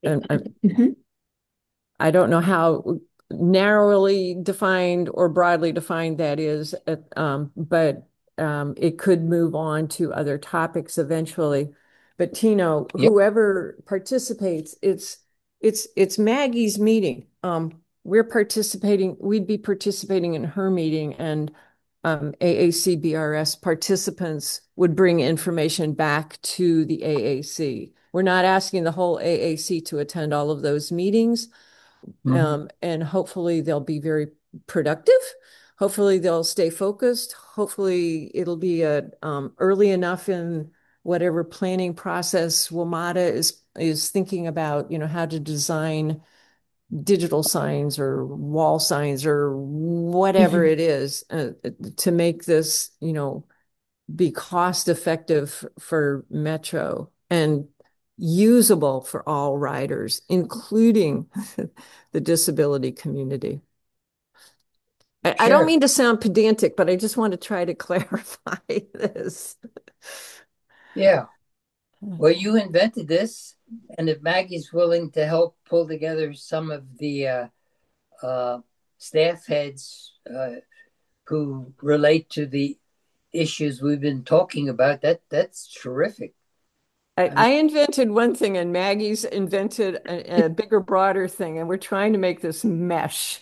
and, and Mhm. I don't know how narrowly defined or broadly defined that is, uh, um, but um, it could move on to other topics eventually. But Tino, Yep. whoever participates, it's it's it's Maggie's meeting. Um, we're participating, we'd be participating in her meeting, and um, A A C B R S participants would bring information back to the A A C. We're not asking the whole A A C to attend all of those meetings. Mhm. Um, and hopefully they'll be very productive. Hopefully they'll stay focused. Hopefully it'll be a um, early enough in whatever planning process WMATA is is thinking about, you know, how to design digital signs or wall signs or whatever Mhm. it is, uh, to make this, you know, be cost effective for Metro and usable for all riders, including the disability community. I, I don't Sure. mean to sound pedantic, but I just want to try to clarify this. Yeah. Well, you invented this, and if Maggie's willing to help pull together some of the uh, uh, staff heads uh, who relate to the issues we've been talking about, that that's terrific. I, I mean, I invented one thing, and Maggie's invented a, a bigger, broader thing, and we're trying to make this mesh.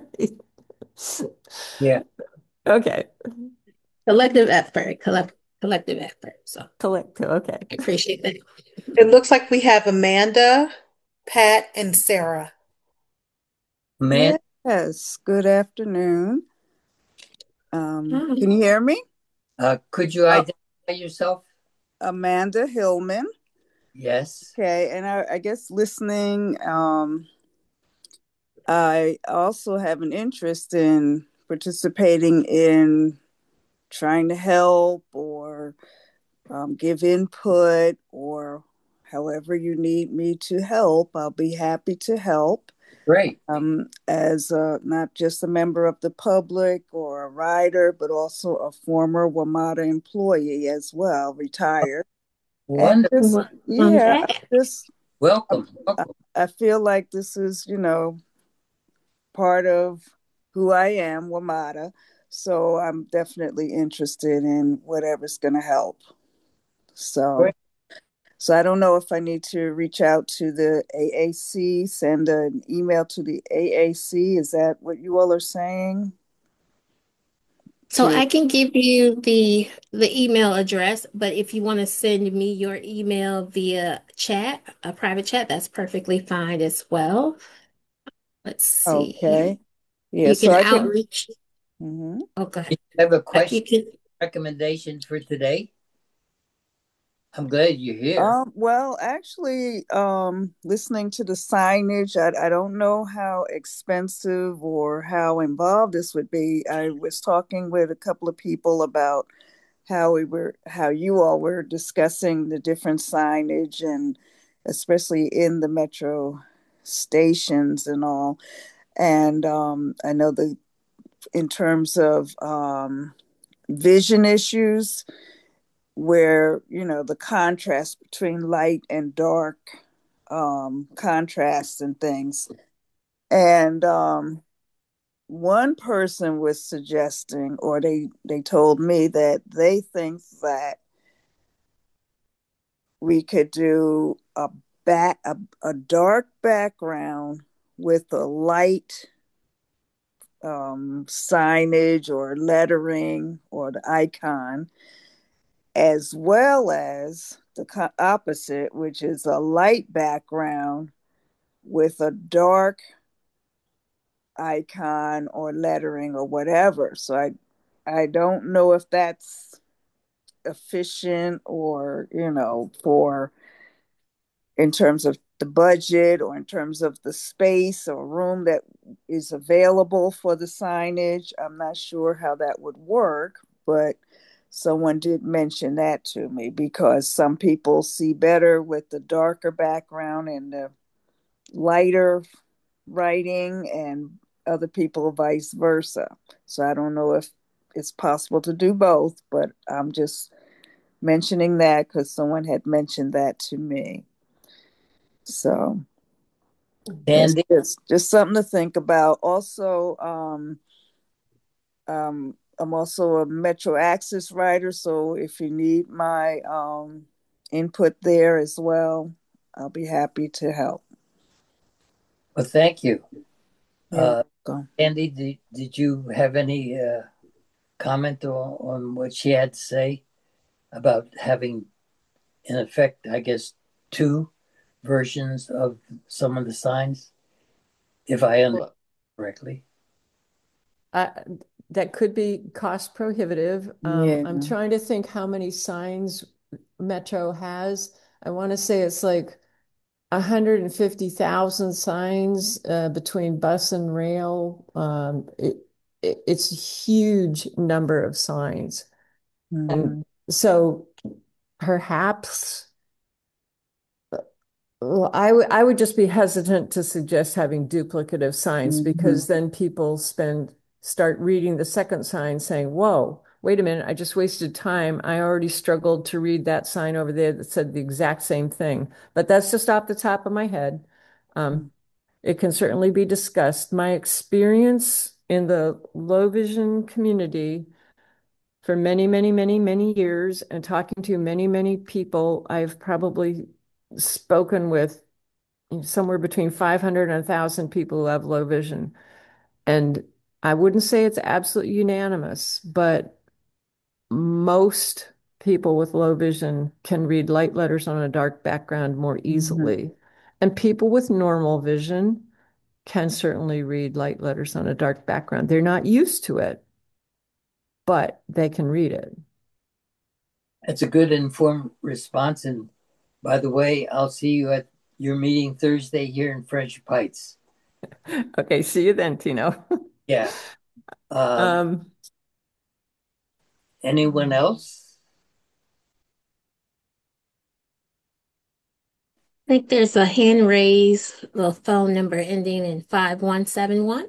yeah. Okay. Collective effort, collect, collective effort. So Collect. Okay. I appreciate that. It looks like we have Amanda, Pat, and Sarah. Man, Yes, good afternoon. Um, Hi. can you hear me? uh, could you Uh, identify yourself? Amanda Hillman. Yes. Okay, and I, I guess listening, um, I also have an interest in participating in trying to help or um, give input or however you need me to help. I'll be happy to help. Great. Um, as a, not just a member of the public or a rider, but also a former WMATA employee as well, retired. And Wonderful. just, Welcome yeah, I back. just, Welcome. I, Welcome. I feel like this is, you know, part of who I am, WMATA. So I'm definitely interested in whatever's going to help. So, Great. so I don't know if I need to reach out to the A A C, send an email to the A A C. Is that what you all are saying? So To I can give you the the email address, but if you want to send me your email via chat, a private chat, that's perfectly fine as well. Let's see here. Okay. Yeah, You so can I can. outreach. Mhm. Oh, go ahead. You have a Uh, question, You can. recommendation for today? I'm glad you're here. Um, well, actually, um, listening to the signage, I, I don't know how expensive or how involved this would be. I was talking with a couple of people about how we were, how you all were discussing the different signage and especially in the metro stations and all. And um, I know that in terms of um, vision issues, where you know the contrast between light and dark, um contrasts and things, and um one person was suggesting, or they they told me that they think that we could do a back a, a dark background with a light um signage or lettering or the icon, as well as the co- opposite, which is a light background with a dark icon or lettering or whatever. So I I don't know if that's efficient or, you know, for in terms of the budget or in terms of the space or room that is available for the signage. I'm not sure how that would work, but someone did mention that to me because some people see better with the darker background and the lighter writing, and other people vice versa. So I don't know if it's possible to do both, but I'm just mentioning that because someone had mentioned that to me. So Yes, Andy? it's just something to think about. Also, um, um, I'm also a Metro Access writer, so if you need my um, input there as well, I'll be happy to help. Well, thank you. You're Uh, welcome. Andy, did, did you have any uh, comment on, on what she had to say about having, in effect, I guess, two versions of some of the signs, if I understand Well, correctly? I, that could be cost prohibitive. Um, Yeah. I'm trying to think how many signs Metro has. I want to say it's like one hundred fifty thousand signs uh, between bus and rail. Um, it, it, it's a huge number of signs. Mhm. And so perhaps well, I would I would just be hesitant to suggest having duplicative signs because Mhm. then people spend start reading the second sign saying, "Whoa, wait a minute, I just wasted time. I already struggled to read that sign over there that said the exact same thing." But that's just off the top of my head. Um, it can certainly be discussed. My experience in the low vision community for many, many, many, many years and talking to many, many people, I've probably spoken with somewhere between five hundred and one thousand people who have low vision. And I wouldn't say it's absolutely unanimous, but most people with low vision can read light letters on a dark background more Mhm. easily. And people with normal vision can certainly read light letters on a dark background. They're not used to it, but they can read it. That's a good informed response. And by the way, I'll see you at your meeting Thursday here in Friendship Heights. Okay, see you then, Tino. Yeah. Um, Um, anyone else? I think there's a hand raised, the phone number ending in five one seven one.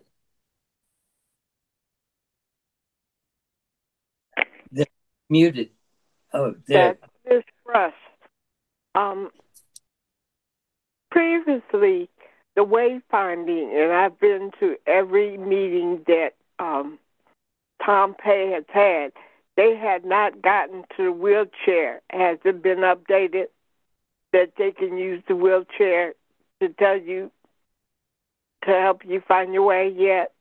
They're muted. Oh, there. That's Miss Rush. Um, previously, the wayfinding, and I've been to every meeting that um, Tom Pay has had, they had not gotten to the wheelchair. Has it been updated that they can use the wheelchair to tell you, to help you find your way yet?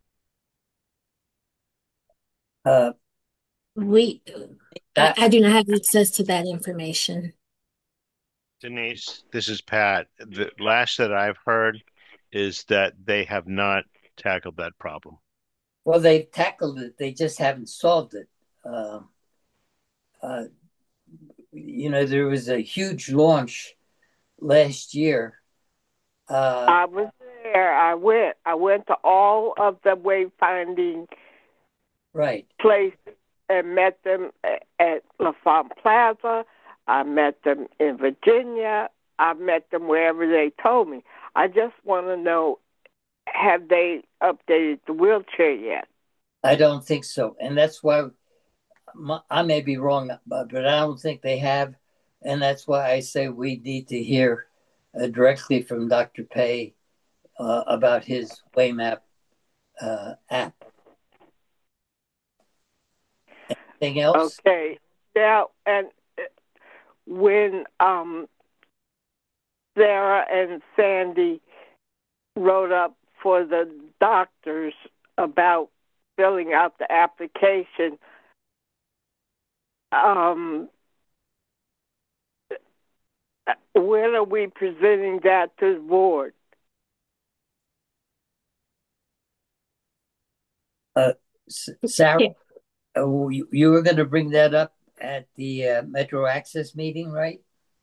Uh, We, I, that, I do not have access to that information. Denise, this is Pat. The last that I've heard is that they have not tackled that problem. well, they've tackled it. They just haven't solved it. Uh, uh, you know, there was a huge launch last year. Uh, I was there. I went. I went to all of the wayfinding right. places and met them at LaFont Plaza. I met them in Virginia. I met them wherever they told me. I just want to know, have they updated the wheelchair yet? I don't think so. And that's why my, I may be wrong, but, but I don't think they have. And that's why I say we need to hear uh, directly from Doctor Pay uh, about his Waymap uh, app. Anything else? Okay. Now, and when um, Sarah and Sandy wrote up for the doctors about filling out the application, um, when are we presenting that to the board? Uh, Sarah, uh, you, you were going to bring that up at the uh, Metro Access meeting, right?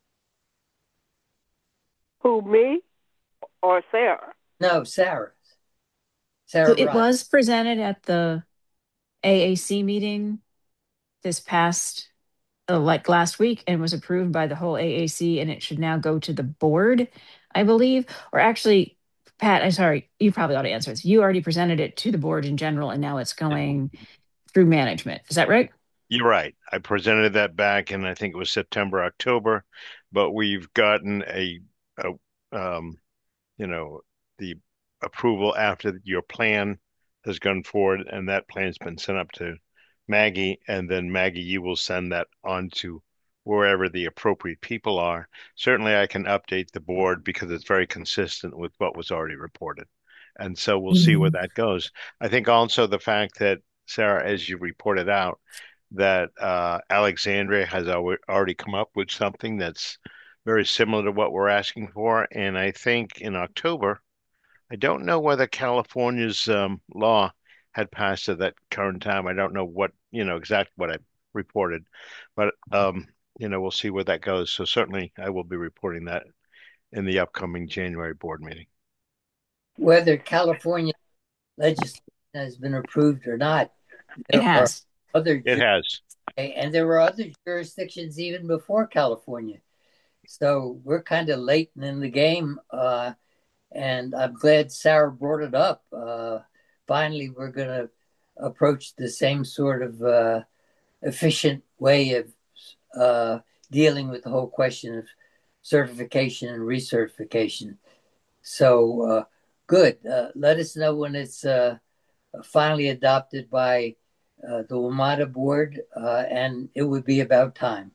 Who, me or Sarah? No, Sarah. Sarah So it Rod. was presented at the A A C meeting this past, uh, like last week, and was approved by the whole A A C, and it should now go to the board, I believe. Or actually, Pat, I'm sorry, you probably ought to answer this. You already presented it to the board in general, and now it's going through management. Is that right? You're right. I presented that back in, I think it was September, October, but we've gotten a, a um, you know, the approval after your plan has gone forward and that plan's been sent up to Maggie, and then Maggie, you will send that on to wherever the appropriate people are. Certainly I can update the board because it's very consistent with what was already reported. And so we'll see where that goes. I think also the fact that, Sarah, as you reported out, that uh, Alexandria has al already come up with something that's very similar to what we're asking for. And I think in October, I don't know whether California's um, law had passed at that current time. I don't know what, you know, exactly what I reported, but, um, you know, we'll see where that goes. So certainly I will be reporting that in the upcoming January board meeting. Whether California legislation has been approved or not, It there are has. other It has. and there were other jurisdictions even before California. So we're kind of late in the game, uh, and I'm glad Sarah brought it up. Uh, finally, we're going to approach the same sort of uh, efficient way of uh, dealing with the whole question of certification and recertification. So uh, good. Uh, let us know when it's uh, finally adopted by uh, the WMATA board, uh, and it would be about time.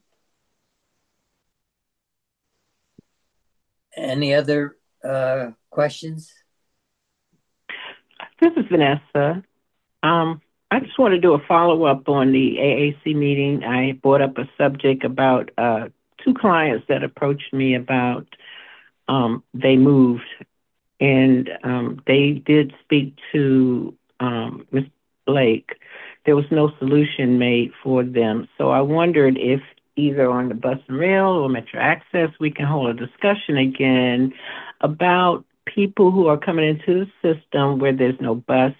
Any other uh, questions? This is Vanessa. Um, I just want to do a follow-up on the A A C meeting. I brought up a subject about uh, two clients that approached me about um, they moved, and um, they did speak to um, Miz Blake. There was no solution made for them. So I wondered if either on the bus and rail or Metro Access, we can hold a discussion again about people who are coming into the system where there's no bus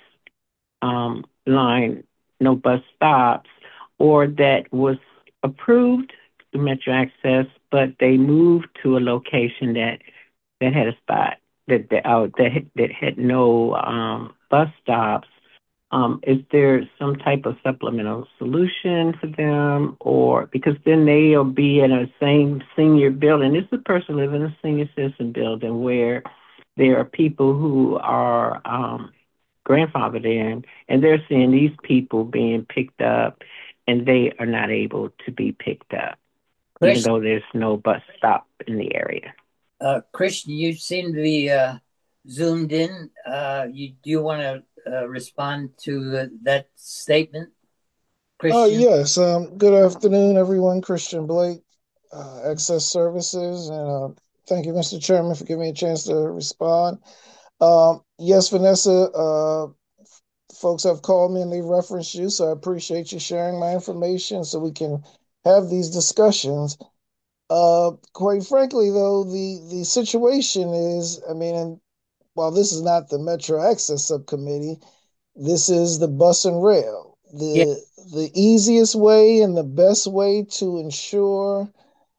um, line, no bus stops, or that was approved through Metro Access, but they moved to a location that that had a spot that that, uh, that, that had no um, bus stops. Um, is there some type of supplemental solution for them, or because then they'll be in a same senior building? This is a person living in a senior citizen building where there are people who are um, grandfathered in, and they're seeing these people being picked up, and they are not able to be picked up, Christian, even though there's no bus stop in the area. Uh, Christian, you seem to be uh, zoomed in. Uh, you do you want to uh, respond to uh, that statement, Christian? Oh, yes. Um, good afternoon, everyone. Christian Blake, uh, Access Services. And uh, thank you, Mister Chairman, for giving me a chance to respond. Um, yes, Vanessa, uh, folks have called me and they referenced you, so I appreciate you sharing my information so we can have these discussions. Uh, quite frankly, though, the, the situation is, I mean, and while this is not the Metro Access Subcommittee, this is the bus and rail. The Yeah. the easiest way and the best way to ensure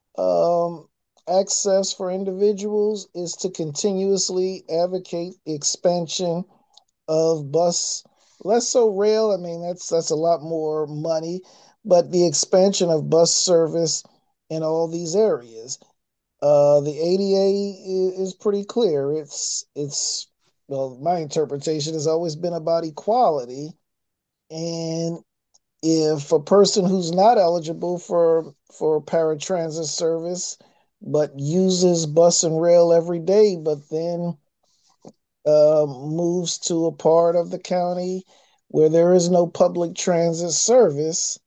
um, access for individuals is to continuously advocate the expansion of bus, less so rail. I mean, that's that's a lot more money, but the expansion of bus service in all these areas. Uh, the A D A is pretty clear. It's it's well, my interpretation has always been about equality, and if a person who's not eligible for for paratransit service but uses bus and rail every day, but then uh, moves to a part of the county where there is no public transit service,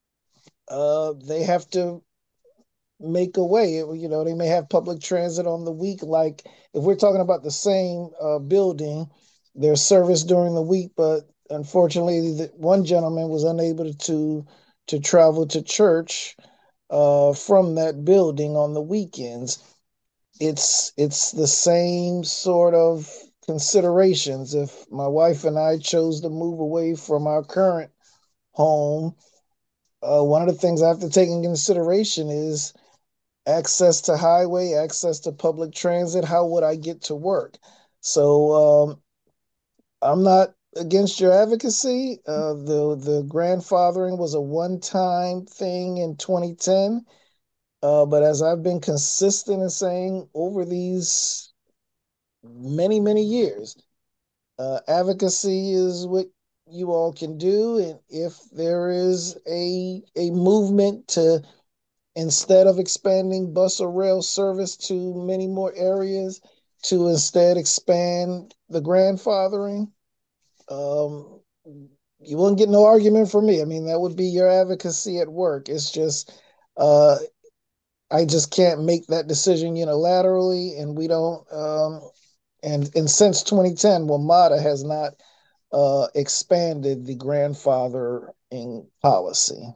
uh, they have to make a way. You know, they may have public transit on the week. Like if we're talking about the same uh, building, there's service during the week, but unfortunately, the, one gentleman was unable to to travel to church uh, from that building on the weekends. It's it's the same sort of considerations. If my wife and I chose to move away from our current home, uh, one of the things I have to take in consideration is access to highway, access to public transit. How would I get to work? So um, I'm not against your advocacy. Uh, the the grandfathering was a one time thing in twenty ten, uh, but as I've been consistent in saying over these many, many years. Uh, advocacy is what you all can do, and if there is a a movement to, instead of expanding bus or rail service to many more areas, to instead expand the grandfathering, um, you won't get no argument from me. I mean, that would be your advocacy at work. It's just, uh, I just can't make that decision unilaterally, and we don't. Um, and and since twenty ten, WMATA has not uh, expanded the grandfathering policy.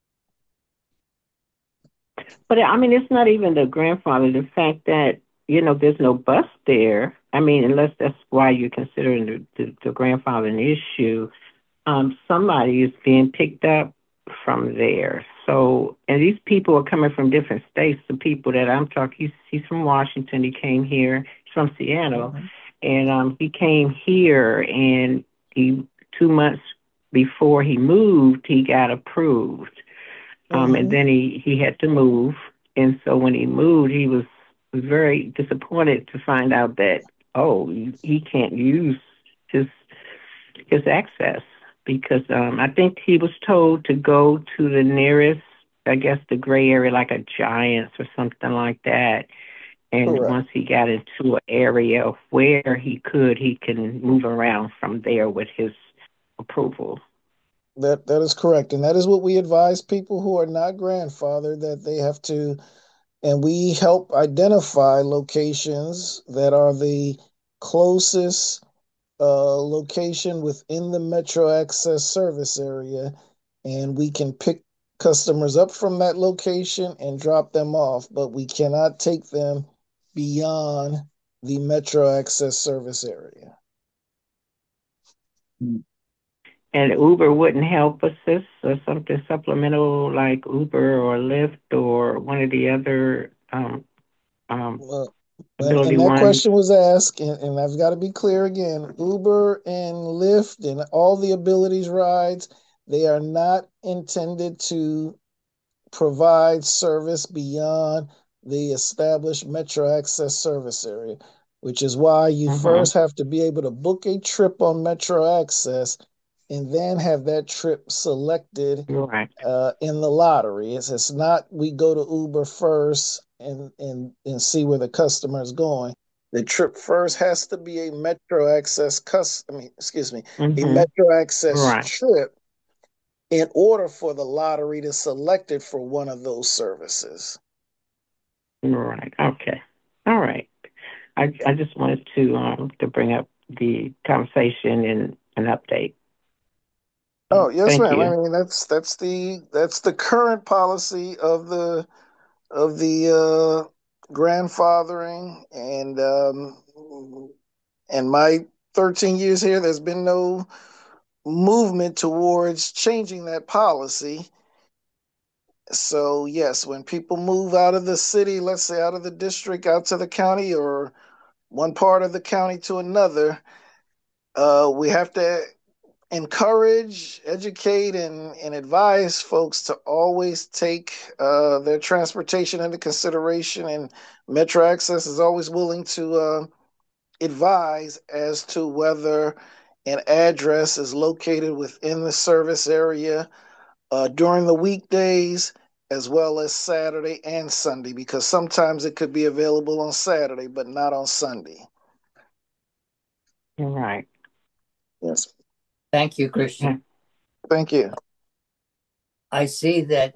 But I mean, it's not even the grandfather. The fact that, you know, there's no bus there. I mean, unless that's why you're considering the, the, the grandfather an issue, um, somebody is being picked up from there. So, and these people are coming from different states. The people that I'm talking, he's, he's from Washington. He came here. He's from Seattle. Mm-hmm. And um, he came here, and he two months before he moved, he got approved. Um, and Mm-hmm. then he, he had to move. And so when he moved, he was very disappointed to find out that, oh, he can't use his his access because um, I think he was told to go to the nearest, I guess, the gray area, like a Giants or something like that. And Correct. once he got into an area where he could, he can move around from there with his approval. That that is correct, and that is what we advise people who are not grandfathered, that they have to, and we help identify locations that are the closest uh, location within the Metro Access service area, and we can pick customers up from that location and drop them off, but we cannot take them beyond the Metro Access service area. And Uber wouldn't help assist or something supplemental like Uber or Lyft or one of the other um, um, Well, and, ability and that ones. question was asked, and, and I've got to be clear again. Uber and Lyft and all the abilities rides, they are not intended to provide service beyond the established Metro Access service area, which is why you Mm-hmm. first have to be able to book a trip on Metro Access and then have that trip selected Right. uh, in the lottery. It's, it's not we go to Uber first and, and, and see where the customer is going. The trip first has to be a Metro Access cus- I mean, excuse me, a Mm-hmm. Metro Access Right. trip in order for the lottery to select it for one of those services. Right. Okay. All right. I I just wanted to um to bring up the conversation and an update. Oh, yes, Thank ma'am. I you. mean, that's that's the that's the current policy of the of the uh, grandfathering, and um, and my thirteen years here, there's been no movement towards changing that policy. So yes, when people move out of the city, let's say out of the district, out to the county, or one part of the county to another, uh, we have to encourage, educate, and, and advise folks to always take uh, their transportation into consideration. And Metro Access is always willing to uh, advise as to whether an address is located within the service area uh, during the weekdays as well as Saturday and Sunday, because sometimes it could be available on Saturday, but not on Sunday. All right. Yes. Thank you, Christian. Thank you. I see that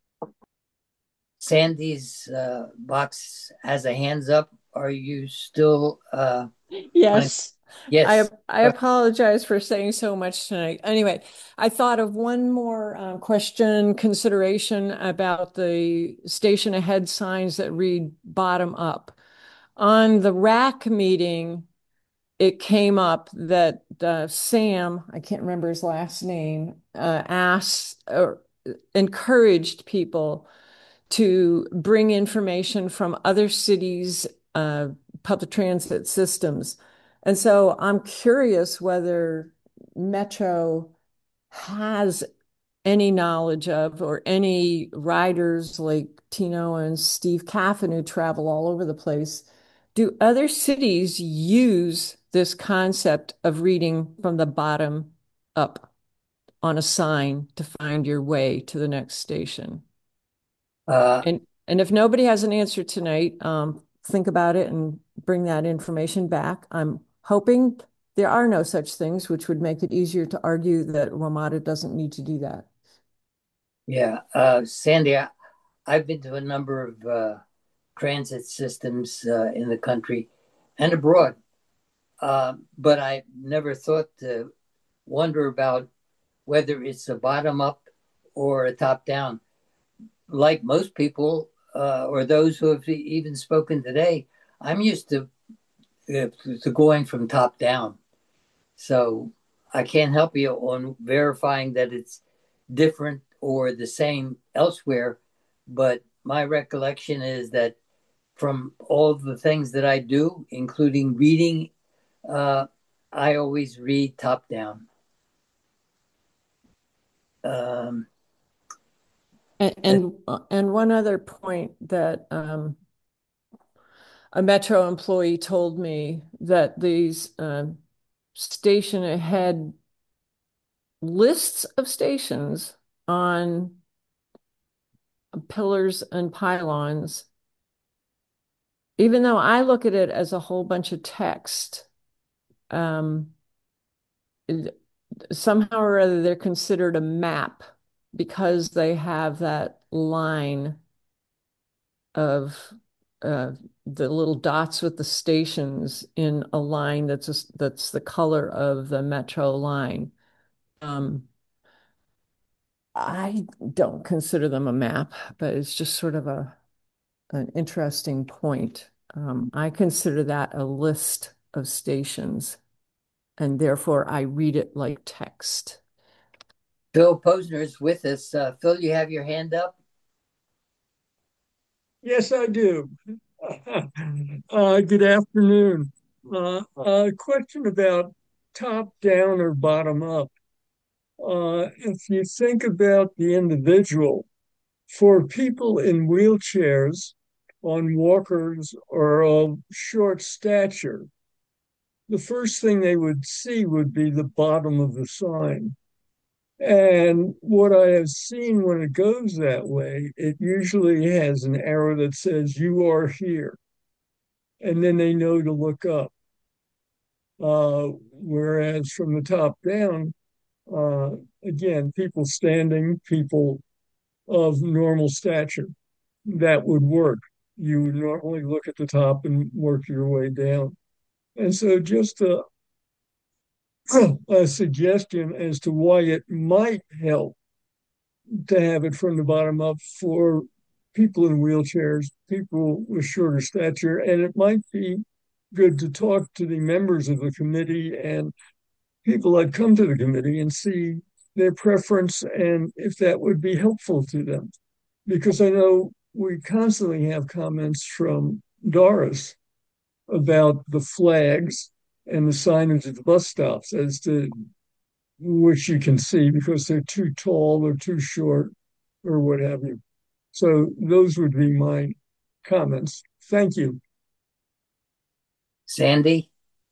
Sandy's uh, box has a hands up. Are you still? Uh, Yes. yes. I I apologize for saying so much tonight. Anyway, I thought of one more uh, question consideration about the station ahead signs that read bottom up. On the R A C meeting, it came up that uh, Sam, I can't remember his last name, uh, asked or encouraged people to bring information from other cities' uh, public transit systems. And so I'm curious whether Metro has any knowledge of, or any riders like Tino and Steve Caffin who travel all over the place, do other cities use this concept of reading from the bottom up on a sign to find your way to the next station? Uh, And and if nobody has an answer tonight, um, think about it and bring that information back. I'm hoping there are no such things, which would make it easier to argue that WMATA doesn't need to do that. yeah, uh, Sandy, I, I've been to a number of uh, transit systems uh, in the country and abroad, uh, but I never thought to wonder about whether it's a bottom up or a top down. Like most people, uh, or those who have even spoken today, I'm used to uh, to going from top down. So I can't help you on verifying that it's different or the same elsewhere. But my recollection is that from all the things that I do, including reading, uh, I always read top down. Um, And and, and one other point that um, a Metro employee told me that these um, station ahead lists of stations on pillars and pylons, even though I look at it as a whole bunch of text, um, it- somehow or other they're considered a map because they have that line of uh, the little dots with the stations in a line that's a, that's the color of the Metro line. Um, I don't consider them a map, but it's just sort of a an interesting point. Um, I consider that a list of stations, and therefore I read it like text. Phil Posner is with us. Uh, Phil, you have your hand up? Yes, I do. Uh, good afternoon. Uh, a question about top down or bottom up. Uh, if you think about the individual, for people in wheelchairs, on walkers, or of short stature, the first thing they would see would be the bottom of the sign. And what I have seen when it goes that way, it usually has an arrow that says, "You are here." And then they know to look up. Uh, whereas from the top down, uh, again, people standing, people of normal stature, that would work. You would normally look at the top and work your way down. And so just a, a suggestion as to why it might help to have it from the bottom up for people in wheelchairs, people with shorter stature, and it might be good to talk to the members of the committee and people that come to the committee and see their preference and if that would be helpful to them. Because I know we constantly have comments from Doris about the flags and the signage at the bus stops as to which you can see because they're too tall or too short or what have you. So those would be my comments. Thank you. Sandy?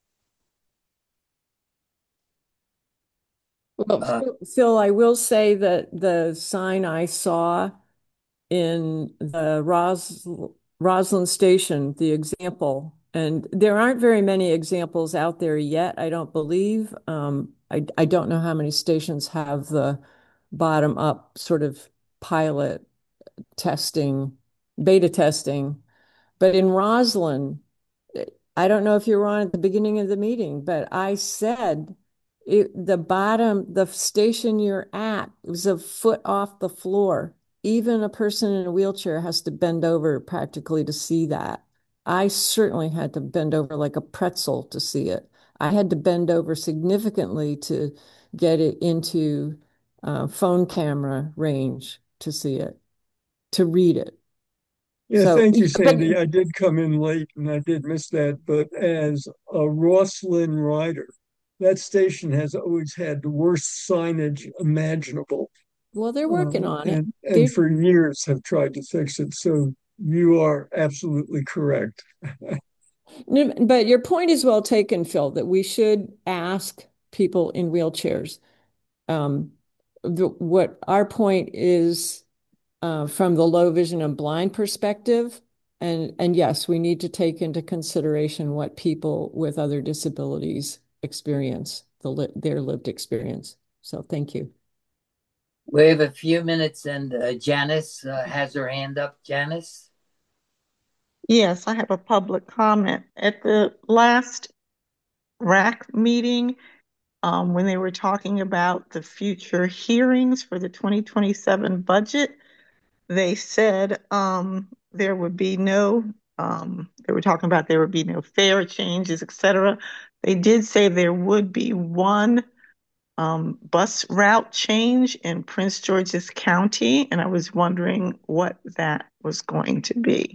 Well, uh, Phil, I will say that the sign I saw in the Ros Roslyn Station, the example, and there aren't very many examples out there yet, I don't believe. Um, I, I don't know how many stations have the bottom up sort of pilot testing, beta testing. But in Roslyn, I don't know if you were on at the beginning of the meeting, but I said it, the bottom, the station you're at was a foot off the floor. Even a person in a wheelchair has to bend over practically to see that. I certainly had to bend over like a pretzel to see it. I had to bend over significantly to get it into uh, phone camera range to see it, to read it. Yeah, So, thank you, but Sandy. I did come in late and I did miss that, but as a Roslyn rider, that station has always had the worst signage imaginable. Well, they're working Uh, on it. and, and They're, for years have tried to fix it. So you are absolutely correct. No, but your point is well taken, Phil, that we should ask people in wheelchairs. Um, the, what our point is uh, from the low vision and blind perspective. And, and yes, we need to take into consideration what people with other disabilities experience, the li their lived experience. So thank you. We have a few minutes, and uh, Janice uh, has her hand up. Janice? Yes, I have a public comment. At the last R A C meeting, um, when they were talking about the future hearings for the twenty twenty-seven budget, they said um, there would be no, um, they were talking about there would be no fare changes, et cetera. They did say there would be one um, bus route change in Prince George's County, and I was wondering what that was going to be.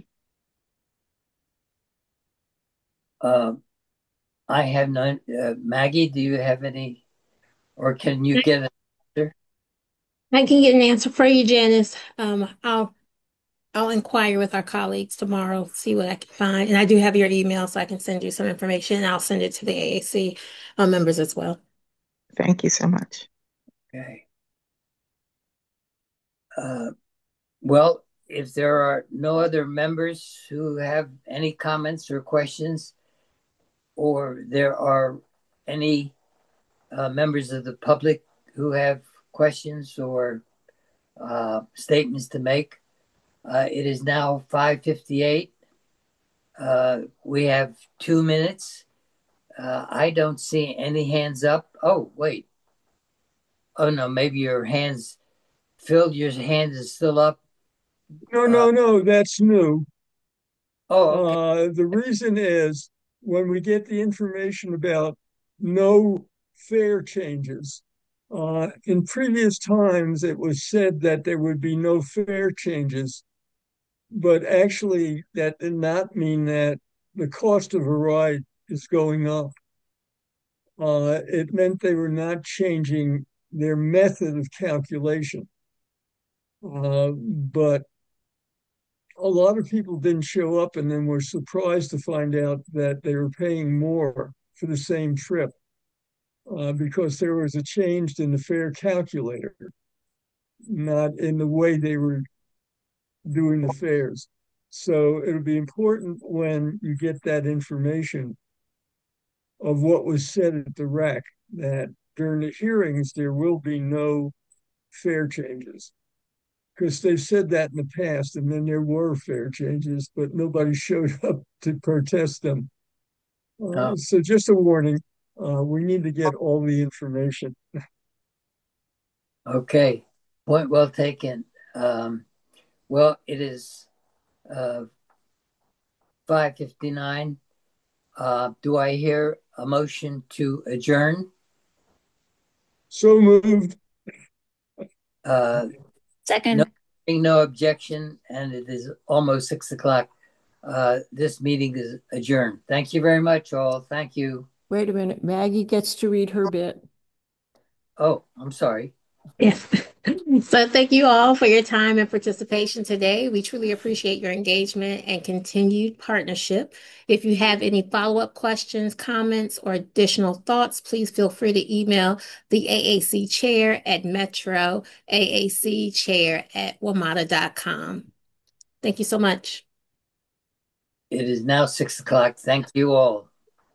Uh, I have none. Uh, Maggie, do you have any, or can you get an answer? I can get an answer for you, Janice. Um, I'll I'll inquire with our colleagues tomorrow, see what I can find. And I do have your email, so I can send you some information. I'll send it to the A A C uh, members as well. Thank you so much. Okay. Uh, well, if there are no other members who have any comments or questions, or there are any uh, members of the public who have questions or uh, statements to make, uh, it is now five fifty-eight. Uh, we have two minutes. Uh, I don't see any hands up. Oh, wait. Oh, no, maybe your hands, Phil, your hand is still up. No, no, Uh, no, that's new. oh, okay. Uh, the reason is when we get the information about no fare changes, uh, in previous times it was said that there would be no fare changes, but actually that did not mean that the cost of a ride is going up. Uh, it meant they were not changing their method of calculation. Uh, but a lot of people didn't show up and then were surprised to find out that they were paying more for the same trip uh, because there was a change in the fare calculator, not in the way they were doing the fares. So it'll be important when you get that information of what was said at the R A C that during the hearings there will be no fare changes. Because they've said that in the past, and then there were fare changes, but nobody showed up to protest them. Uh, Oh, so just a warning, uh, we need to get all the information. okay. Point well taken. Um, well, it is uh, five fifty-nine. Uh, do I hear a motion to adjourn? So moved. Uh, Second. no, no objection, and it is almost six o'clock. Uh, this meeting is adjourned. Thank you very much, all. Thank you. Wait a minute. Maggie gets to read her bit. Oh, I'm sorry. Yes. So thank you all for your time and participation today. We truly appreciate your engagement and continued partnership. If you have any follow-up questions, comments, or additional thoughts, please feel free to email the A A C chair at metro A A C chair at wamata dot com. Thank you so much. It is now six o'clock. Thank you all.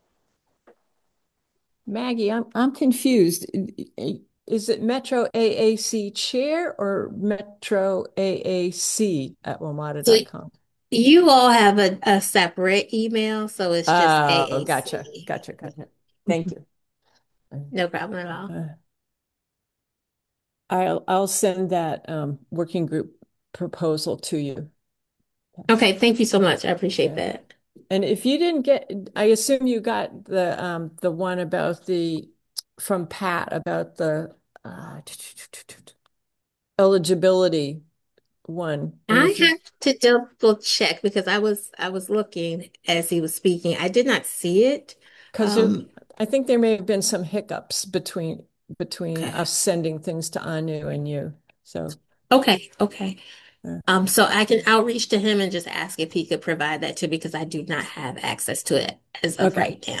Maggie, I'm I'm confused. Is it Metro A A C chair or Metro A A C at wamata dot com? You all have a, a separate email, so it's just Oh, A A C. gotcha, gotcha, gotcha. Thank you. No problem at all. I'll I'll send that um, working group proposal to you. Okay, thank you so much. I appreciate Yeah. that. And if you didn't get, I assume you got the um the one about the from Pat about the uh, eligibility one. And I if you, have to double check because I was I was looking as he was speaking. I did not see it. because Um, I think there may have been some hiccups between between okay. us sending things to Anu and you. So Okay, okay. Um, so I can outreach to him and just ask if he could provide that too, because I do not have access to it as of Okay. right now.